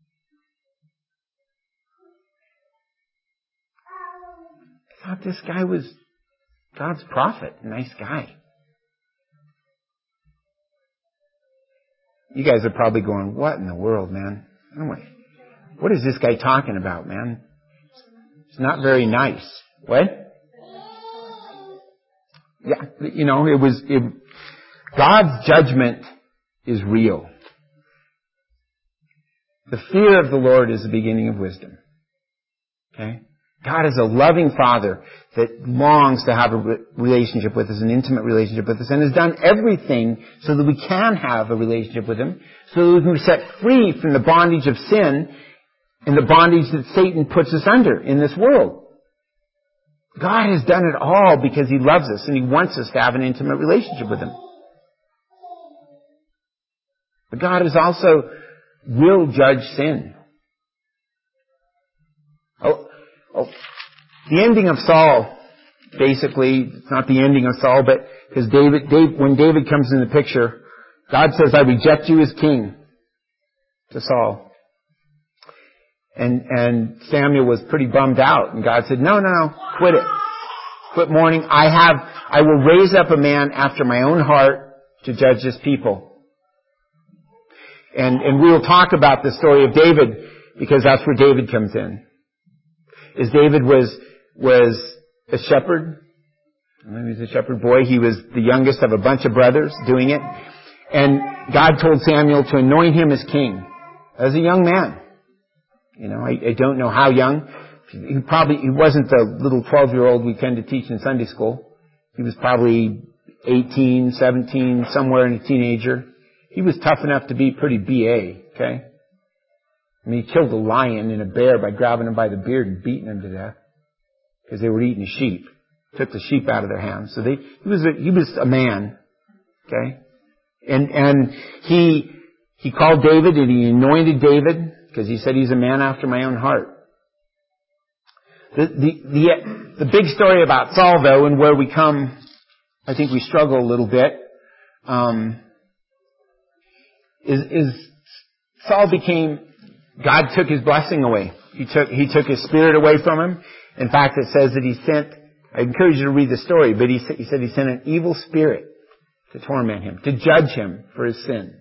I thought this guy was God's prophet, a nice guy. You guys are probably going, what in the world, man? Anyway, what is this guy talking about, man? It's not very nice. What? Yeah, you know, it was, it, God's judgment is real. The fear of the Lord is the beginning of wisdom. Okay? God is a loving Father that longs to have a relationship with us, an intimate relationship with us, and has done everything so that we can have a relationship with Him, so that we can be set free from the bondage of sin and the bondage that Satan puts us under in this world. God has done it all because He loves us and He wants us to have an intimate relationship with Him. But God is also will judge sin. Oh, oh, the ending of Saul, basically, it's not the ending of Saul, but because David, Dave, when David comes in the picture, God says, I reject you as king to Saul. And, and Samuel was pretty bummed out. And God said, no, no, no, quit it. Quit mourning. I have, I will raise up a man after my own heart to judge this people. And, and we will talk about the story of David because that's where David comes in. Is David was, was a shepherd. He was a shepherd boy. He was the youngest of a bunch of brothers doing it. And God told Samuel to anoint him as king as a young man. You know, I, I don't know how young. He probably, he wasn't the little twelve-year-old we tend to teach in Sunday school. He was probably eighteen, seventeen, somewhere in a teenager. He was tough enough to be pretty B A, okay? I mean, he killed a lion and a bear by grabbing him by the beard and beating him to death because they were eating sheep. Took the sheep out of their hands. So they, he was a, he was a man, okay? And, and he, he called David and he anointed David because he said he's a man after my own heart. The, the, the, the big story about Saul, though, and where we come, I think we struggle a little bit, um, is, is Saul became God took his blessing away. He took, he took his Spirit away from him. In fact, it says that he sent, I encourage you to read the story, but he, he said he sent an evil spirit to torment him, to judge him for his sin.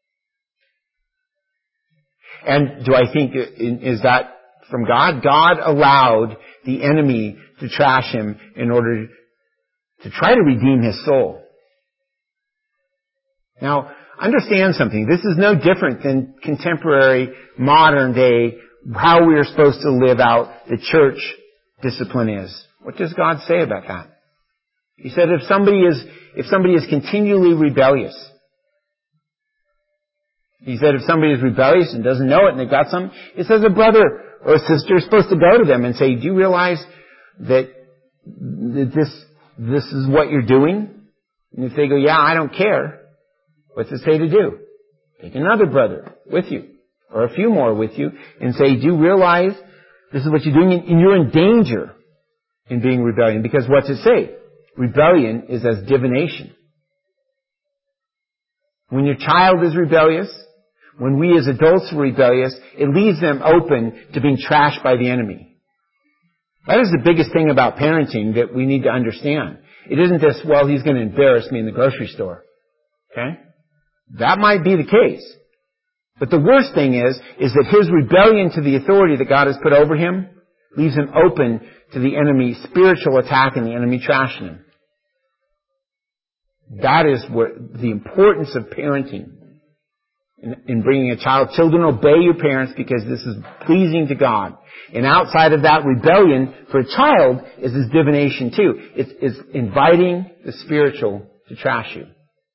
And do I think, is that from God? God allowed the enemy to trash him in order to try to redeem his soul. Now, understand something. This is no different than contemporary, modern day, how we are supposed to live out the church discipline is. What does God say about that? He said if somebody is, if somebody is continually rebellious, he said if somebody is rebellious and doesn't know it and they've got something, it says a brother or a sister is supposed to go to them and say, do you realize that this, this is what you're doing? And if they go, yeah, I don't care, what's it say to do? Take another brother with you, or a few more with you, and say, do you realize this is what you're doing? And you're in danger in being rebellion. Because what's it say? Rebellion is as divination. When your child is rebellious, when we as adults are rebellious, it leaves them open to being trashed by the enemy. That is the biggest thing about parenting that we need to understand. It isn't this, well, he's going to embarrass me in the grocery store. Okay? That might be the case. But the worst thing is, is that his rebellion to the authority that God has put over him leaves him open to the enemy's spiritual attack and the enemy trashing him. That is what the importance of parenting in, in bringing a child. Children, obey your parents because this is pleasing to God. And outside of that, rebellion for a child is his divination too. It's, it's inviting the spiritual to trash you.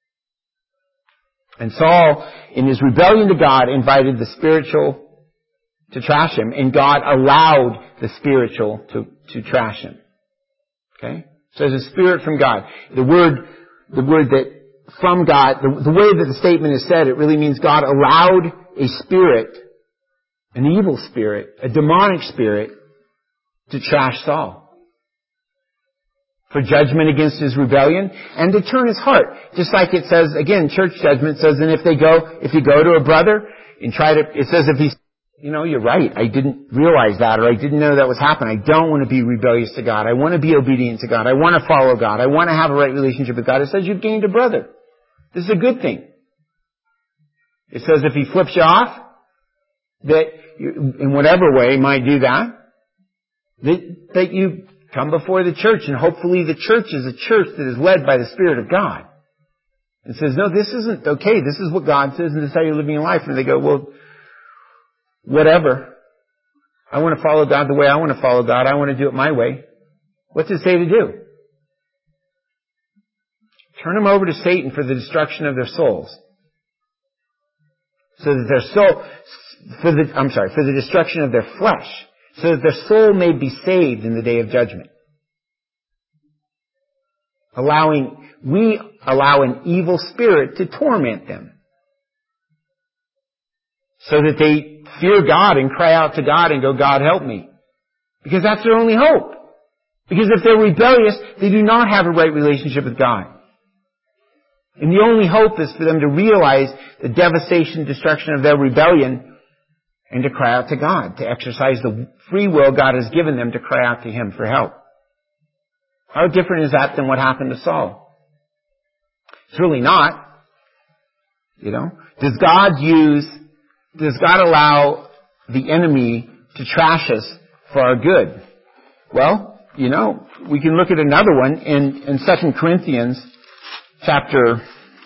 And Saul, in his rebellion to God, invited the spiritual to trash him, and God allowed the spiritual to, to trash him. Okay? So there's a spirit from God. The word, the word that from God, the, the way that the statement is said, it really means God allowed a spirit, an evil spirit, a demonic spirit, to trash Saul. For judgment against his rebellion, and to turn his heart. Just like it says, again, church judgment says, and if they go, if you go to a brother and try to, it says if he's, you know, you're right, I didn't realize that, or I didn't know that was happening. I don't want to be rebellious to God. I want to be obedient to God. I want to follow God. I want to have a right relationship with God. It says you've gained a brother. This is a good thing. It says if he flips you off, that you, in whatever way might do that, that, that you come before the church, and hopefully the church is a church that is led by the Spirit of God. And says, no, this isn't okay. This is what God says, and this is how you're living your life. And they go, well, whatever. I want to follow God the way I want to follow God. I want to do it my way. What's it say to do? Turn them over to Satan for the destruction of their souls. So that their soul, for the, I'm sorry, for the destruction of their flesh. So that their soul may be saved in the day of judgment. Allowing, we allow an evil spirit to torment them. So that they fear God and cry out to God and go, God help me. Because that's their only hope. Because if they're rebellious, they do not have a right relationship with God. And the only hope is for them to realize the devastation and destruction of their rebellion and to cry out to God, to exercise the free will God has given them to cry out to Him for help. How different is that than what happened to Saul? It's really not. You know? Does God use, does God allow the enemy to trash us for our good? Well, you know, we can look at another one in, in Second Corinthians chapter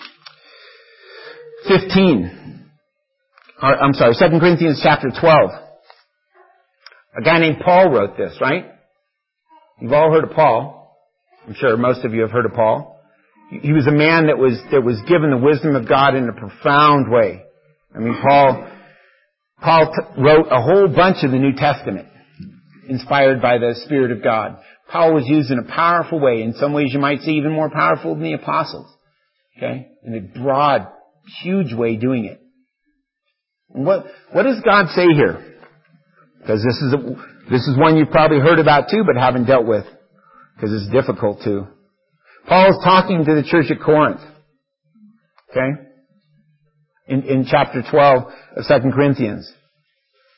fifteen. Or, I'm sorry, Second Corinthians chapter twelve. A guy named Paul wrote this, right? You've all heard of Paul. I'm sure most of you have heard of Paul. He was a man that was, that was given the wisdom of God in a profound way. I mean, Paul, Paul t- wrote a whole bunch of the New Testament, inspired by the Spirit of God. Paul was used in a powerful way. In some ways you might say even more powerful than the apostles. Okay? In a broad, huge way doing it. And what, what does God say here? Because this is a, this is one you've probably heard about too, but haven't dealt with. Because it's difficult to. Paul is talking to the church at Corinth. Okay? In, in chapter twelve of Second Corinthians.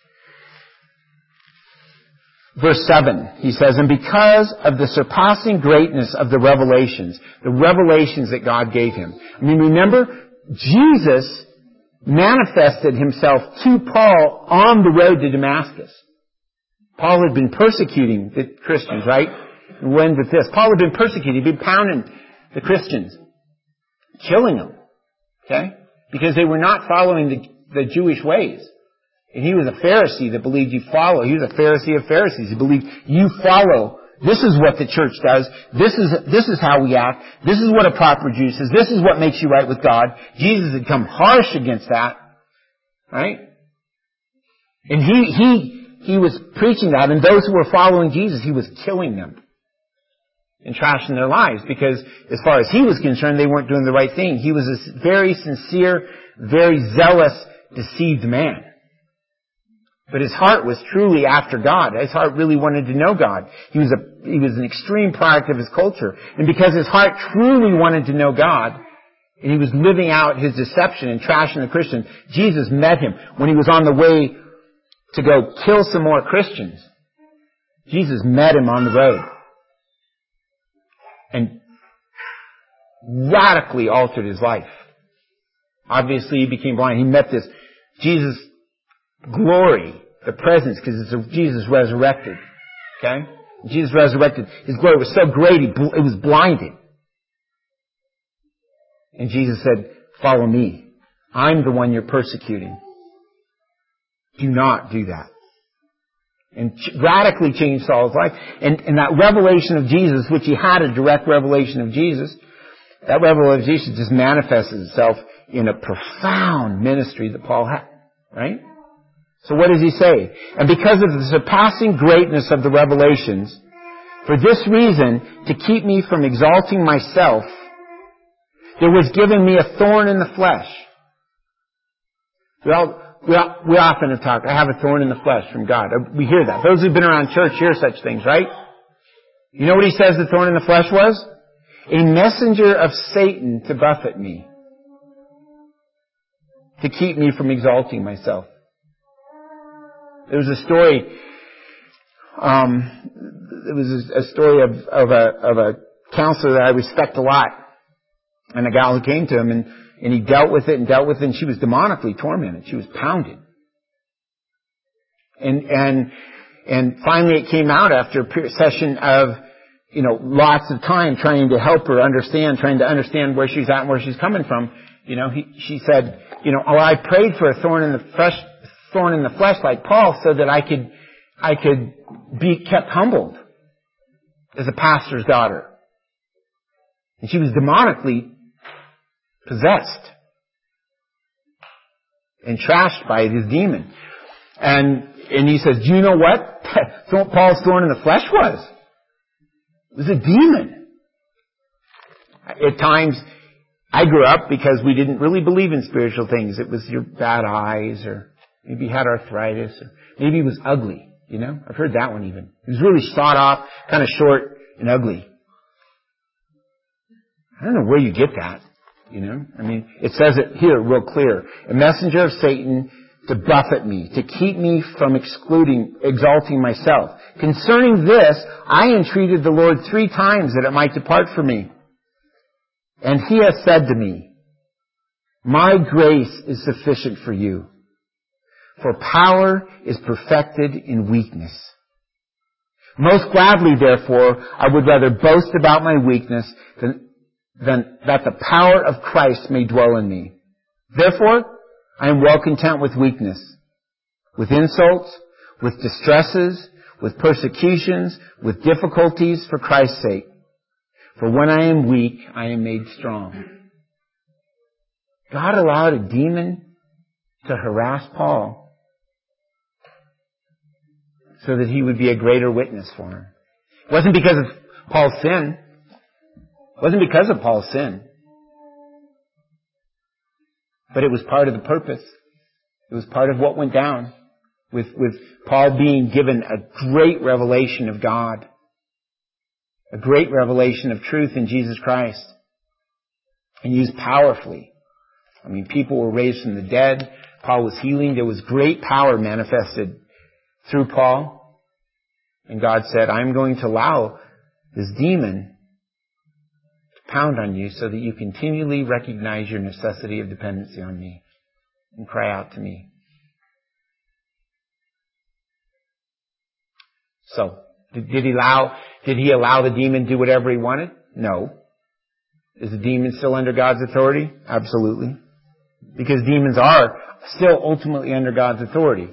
verse seven, he says, and because of the surpassing greatness of the revelations, the revelations that God gave him. I mean, remember, Jesus manifested himself to Paul on the road to Damascus. Paul had been persecuting the Christians, right? And when with this, Paul had been persecuting, he'd been pounding the Christians, killing them, okay? Because they were not following the, the Jewish ways. And he was a Pharisee that believed you follow. He was a Pharisee of Pharisees. He believed you follow. This is what the church does. This is, this is how we act. This is what a proper Jew says. This is what makes you right with God. Jesus had come harsh against that. Right? And he, he, he was preaching that, and those who were following Jesus, he was killing them and trashing their lives, because as far as he was concerned, they weren't doing the right thing. He was a very sincere, very zealous, deceived man. But his heart was truly after God. His heart really wanted to know God. He was a, he was an extreme product of his culture. And because his heart truly wanted to know God, and he was living out his deception and trashing the Christians, Jesus met him when he was on the way to go kill some more Christians. Jesus met him on the road and radically altered his life. Obviously, he became blind. He met this Jesus glory, the presence, because it's Jesus resurrected. Okay? Jesus resurrected. His glory was so great, he bl- it was blinding. And Jesus said, follow me. I'm the one you're persecuting. Do not do that. And ch- radically changed Saul's life. And, and that revelation of Jesus, which he had a direct revelation of Jesus, that revelation of Jesus just manifested itself in a profound ministry that Paul had. Right? So what does he say? And because of the surpassing greatness of the revelations, for this reason, to keep me from exalting myself, there was given me a thorn in the flesh. We all, we, all, we often have talked, I have a thorn in the flesh from God. We hear that. Those who've been around church hear such things, right? You know what he says the thorn in the flesh was? A messenger of Satan to buffet me, to keep me from exalting myself. There was a story, um, there was a, a story of, of a, of a counselor that I respect a lot. And a gal who came to him, and, and he dealt with it and dealt with it, and she was demonically tormented. She was pounded. And, and, and finally it came out after a session of, you know, lots of time trying to help her understand, trying to understand where she's at and where she's coming from. You know, he, she said, you know, oh, I prayed for a thorn in the flesh, thorn in the flesh like Paul, so that I could, I could be kept humbled as a pastor's daughter. And she was demonically possessed and trashed by this demon. And, and he says, do you know what Paul's thorn in the flesh was? It was a demon. At times, I grew up because we didn't really believe in spiritual things. It was your bad eyes, or maybe you had arthritis, or maybe he was ugly. You know, I've heard that one even. He was really sawed off, kind of short and ugly. I don't know where you get that. You know, I mean, it says it here real clear. A messenger of Satan to buffet me, to keep me from excluding, exalting myself. Concerning this, I entreated the Lord three times that it might depart from me. And he has said to me, my grace is sufficient for you, for power is perfected in weakness. Most gladly, therefore, I would rather boast about my weakness than Then that the power of Christ may dwell in me. Therefore, I am well content with weakness, with insults, with distresses, with persecutions, with difficulties for Christ's sake. For when I am weak, I am made strong. God allowed a demon to harass Paul so that he would be a greater witness for him. It wasn't because of Paul's sin. It wasn't because of Paul's sin. But it was part of the purpose. It was part of what went down with, with Paul being given a great revelation of God. A great revelation of truth in Jesus Christ. And used powerfully. I mean, people were raised from the dead. Paul was healing. There was great power manifested through Paul. And God said, I'm going to allow this demon to pound on you so that you continually recognize your necessity of dependency on me and cry out to me. So, did, did he allow, did he allow the demon to do whatever he wanted? No. Is the demon still under God's authority? Absolutely. Because demons are still ultimately under God's authority.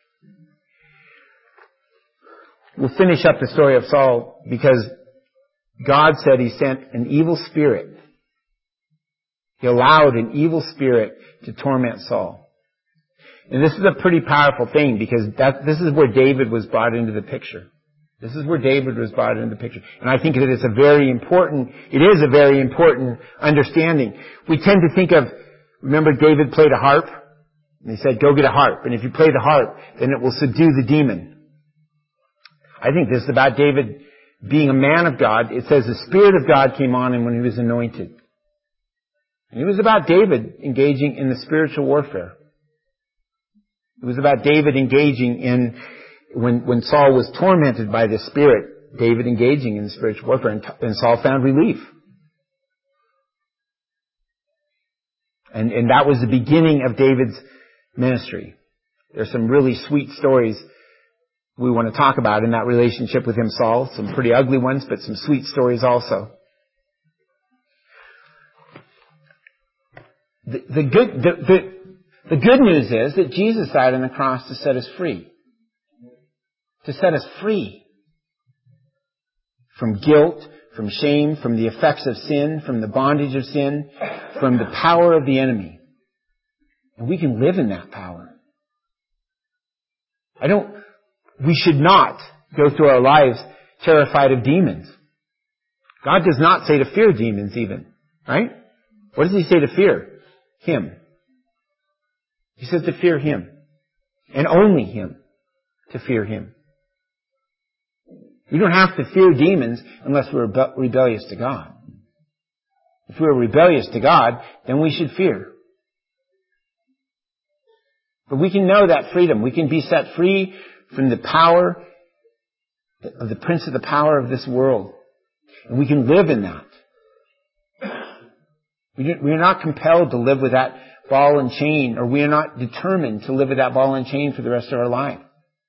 We'll finish up the story of Saul because God said He sent an evil spirit. He allowed an evil spirit to torment Saul. And this is a pretty powerful thing because that, this is where David was brought into the picture. This is where David was brought into the picture. And I think that it's a very important, it is a very important understanding. We tend to think of, remember David played a harp? And he said, go get a harp. And if you play the harp, then it will subdue the demon. I think this is about David being a man of God. It says the Spirit of God came on him when he was anointed. And it was about David engaging in the spiritual warfare. It was about David engaging in, when, when Saul was tormented by the Spirit, David engaging in the spiritual warfare, and, and Saul found relief. And, and that was the beginning of David's ministry. There's some really sweet stories we want to talk about in that relationship with him, Saul. Some pretty ugly ones, but some sweet stories also. The, the good, the, the, the good news is that Jesus died on the cross to set us free. To set us free from guilt, from shame, from the effects of sin, from the bondage of sin, from the power of the enemy. And we can live in that power. I don't, we should not go through our lives terrified of demons. God does not say to fear demons even, right? What does He say to fear? Him. He says to fear Him. And only Him. To fear Him. We don't have to fear demons unless we're rebe- rebellious to God. If we're rebellious to God, then we should fear. But we can know that freedom. We can be set free from the power of the prince of the power of this world. And we can live in that. We are not compelled to live with that ball and chain, or we are not determined to live with that ball and chain for the rest of our life.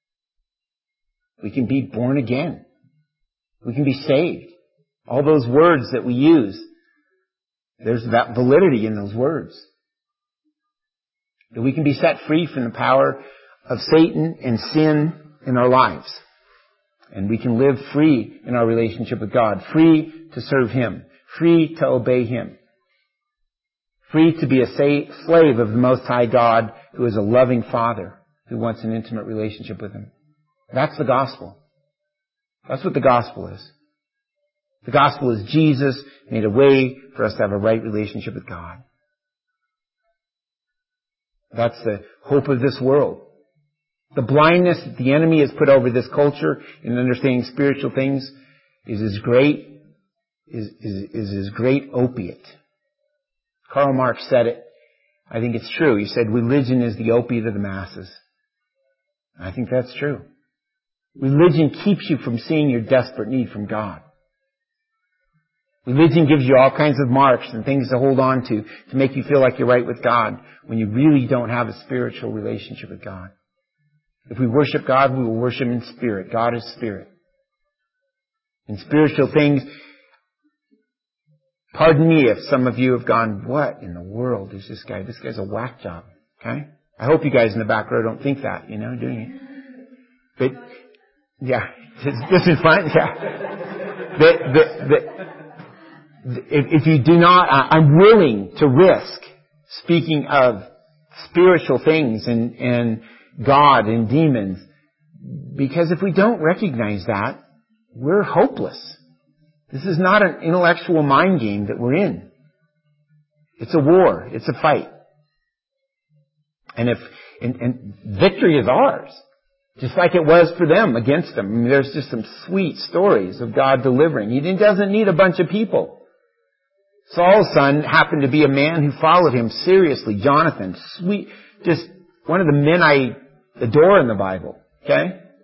We can be born again. We can be saved. All those words that we use, there's that validity in those words. That we can be set free from the power of Satan and sin in our lives. And we can live free in our relationship with God. Free to serve Him. Free to obey Him. Free to be a slave of the Most High God, who is a loving Father who wants an intimate relationship with Him. That's the gospel. That's what the gospel is. The gospel is Jesus made a way for us to have a right relationship with God. That's the hope of this world. The blindness that the enemy has put over this culture in understanding spiritual things is as great, is, is, is as great opiate. Karl Marx said it. I think it's true. He said religion is the opiate of the masses. I think that's true. Religion keeps you from seeing your desperate need from God. Religion gives you all kinds of marks and things to hold on to to make you feel like you're right with God when you really don't have a spiritual relationship with God. If we worship God, we will worship in spirit. God is spirit. In spiritual things, pardon me if some of you have gone, what in the world is this guy? This guy's a whack job. Okay? I hope you guys in the back row don't think that, you know, do you? But, yeah, this is fun. Yeah. The, the, the, if, if you do not, I'm willing to risk speaking of spiritual things and, and God and demons, because if we don't recognize that, we're hopeless. This is not an intellectual mind game that we're in. It's a war. It's a fight. And if, and, and victory is ours. Just like it was for them against them. I mean, there's just some sweet stories of God delivering. He doesn't need a bunch of people. Saul's son happened to be a man who followed him seriously. Jonathan, sweet, just one of the men I adore in the Bible. Okay?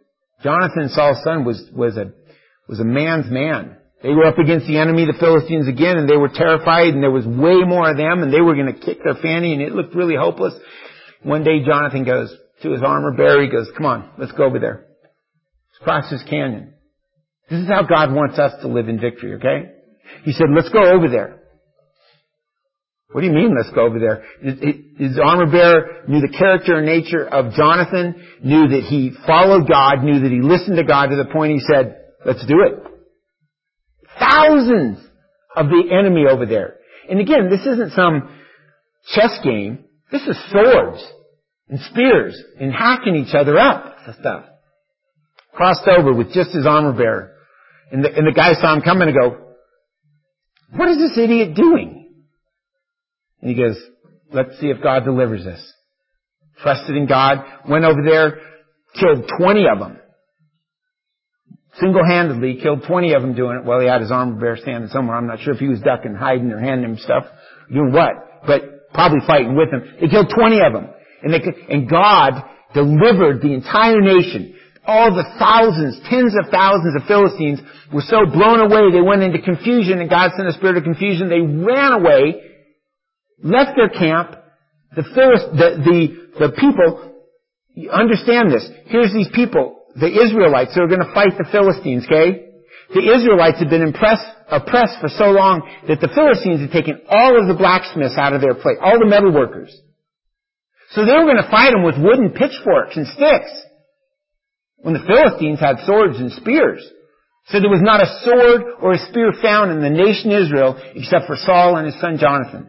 Jonathan, Saul's son, was, was a, was a man's man. They were up against the enemy, the Philistines again, and they were terrified, and there was way more of them, and they were going to kick their fanny, and it looked really hopeless. One day Jonathan goes to his armor bearer, he goes, come on, let's go over there. Let's cross this canyon. This is how God wants us to live in victory, okay? He said, let's go over there. What do you mean, let's go over there? His armor bearer knew the character and nature of Jonathan, knew that he followed God, knew that he listened to God to the point he said, let's do it. Thousands of the enemy over there. And again, this isn't some chess game. This is swords and spears and hacking each other up and stuff. Crossed over with just his armor bearer. And the, and the guy saw him coming and go, what is this idiot doing? And he goes, let's see if God delivers us. Trusted in God, went over there, killed twenty of them. Single-handedly killed twenty of them doing it while he had his armor bearer standing somewhere. I'm not sure if he was ducking, hiding, or handing him stuff, doing what, but probably fighting with him. They killed twenty of them. And, they, and God delivered the entire nation. All the thousands, tens of thousands of Philistines were so blown away, they went into confusion, and God sent a spirit of confusion. They ran away, left their camp. The, Philist, the, the, the people, you understand this. Here's these people, the Israelites, who are going to fight the Philistines, okay? The Israelites had been impressed, oppressed for so long that the Philistines had taken all of the blacksmiths out of their place, all the metal workers. So they were going to fight them with wooden pitchforks and sticks, when the Philistines had swords and spears. So there was not a sword or a spear found in the nation Israel except for Saul and his son Jonathan.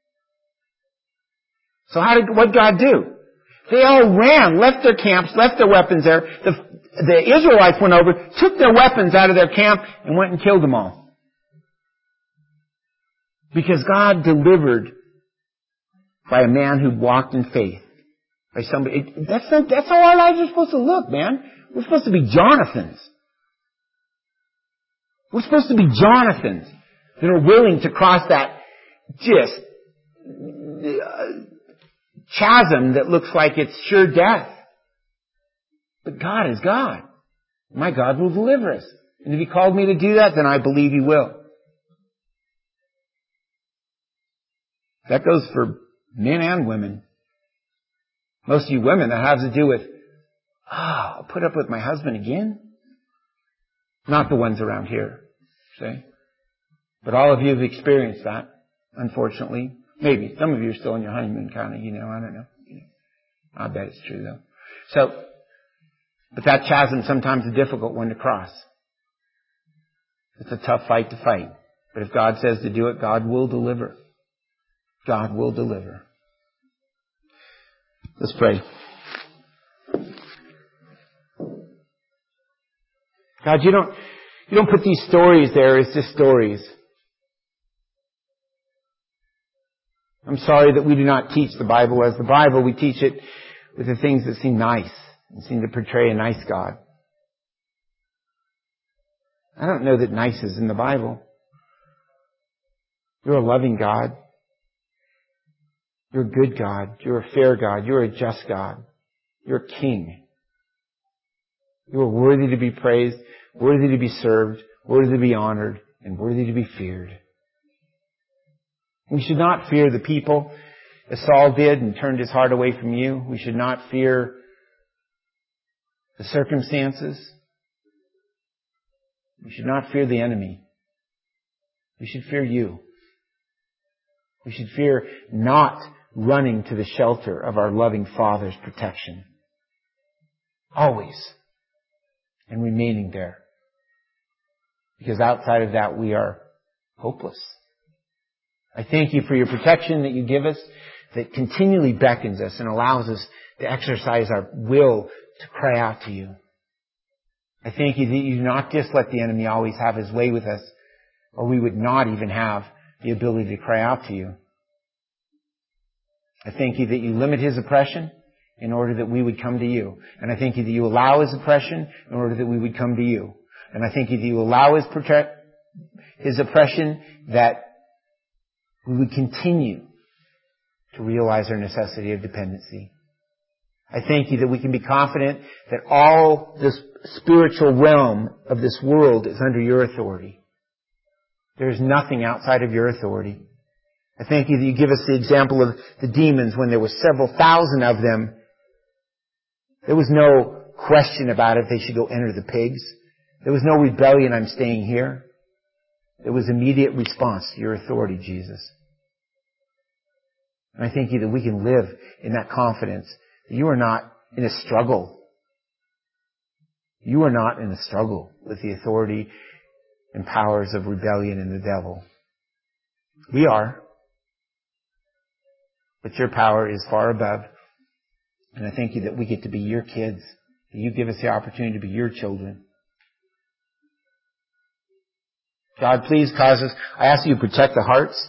So how did, what did God do? They all ran, left their camps, left their weapons there. The, the Israelites went over, took their weapons out of their camp, and went and killed them all. Because God delivered by a man who walked in faith. By somebody. It, that's, not, that's how our lives are supposed to look, man. We're supposed to be Jonathans. We're supposed to be Jonathans that are willing to cross that just uh, chasm that looks like it's sure death. But God is God. My God will deliver us. And if He called me to do that, then I believe He will. That goes for men and women. Most of you women, that has to do with, ah, oh, I'll put up with my husband again? Not the ones around here, see? But all of you have experienced that, unfortunately. Maybe. Some of you are still on your honeymoon kind of, you know, I don't know. I bet it's true though. So, but that chasm sometimes is a difficult one to cross. It's a tough fight to fight. But if God says to do it, God will deliver. God will deliver. Let's pray. God, you don't, you don't put these stories there as just stories. I'm sorry that we do not teach the Bible as the Bible. We teach it with the things that seem nice and seem to portray a nice God. I don't know that nice is in the Bible. You're a loving God. You're a good God. You're a fair God. You're a just God. You're a king. You are worthy to be praised, worthy to be served, worthy to be honored, and worthy to be feared. We should not fear the people as Saul did and turned his heart away from you. We should not fear the circumstances. We should not fear the enemy. We should fear you. We should fear not running to the shelter of our loving Father's protection. Always. And remaining there. Because outside of that, we are hopeless. I thank you for your protection that you give us, that continually beckons us and allows us to exercise our will to cry out to you. I thank you that you do not just let the enemy always have his way with us, or we would not even have the ability to cry out to you. I thank you that you limit his oppression in order that we would come to you. And I thank you that you allow his oppression in order that we would come to you. And I thank you that you allow his, protect, his oppression that we would continue to realize our necessity of dependency. I thank you that we can be confident that all this spiritual realm of this world is under your authority. There is nothing outside of your authority. I thank you that you give us the example of the demons when there were several thousand of them. There was no question about if they should go enter the pigs. There was no rebellion, I'm staying here. There was immediate response to your authority, Jesus. And I thank you that we can live in that confidence that you are not in a struggle. You are not in a struggle with the authority and powers of rebellion and the devil. We are. But your power is far above. And I thank you that we get to be your kids. That you give us the opportunity to be your children. God, please cause us, I ask you to protect the hearts.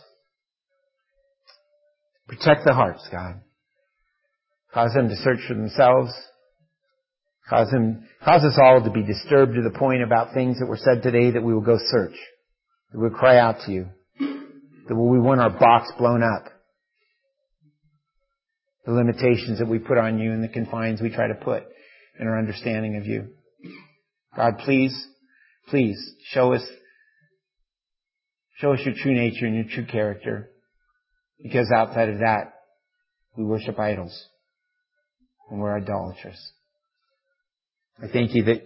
Protect the hearts, God. Cause them to search for themselves. Cause them, cause us all to be disturbed to the point about things that were said today that we will go search. That we'll cry out to you. That we want our box blown up. The limitations that we put on you and the confines we try to put in our understanding of you. God, please, please show us, show us your true nature and your true character. Because outside of that, we worship idols. And we're idolatrous. I thank you that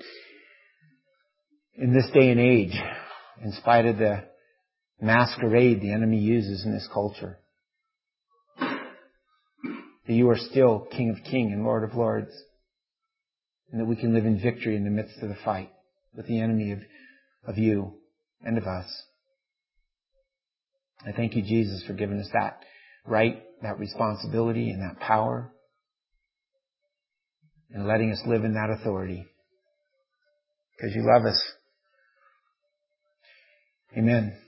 in this day and age, in spite of the masquerade the enemy uses in this culture, that you are still King of Kings and Lord of Lords, and that we can live in victory in the midst of the fight with the enemy of, of you and of us. I thank you, Jesus, for giving us that right, that responsibility, and that power, and letting us live in that authority. Because you love us. Amen.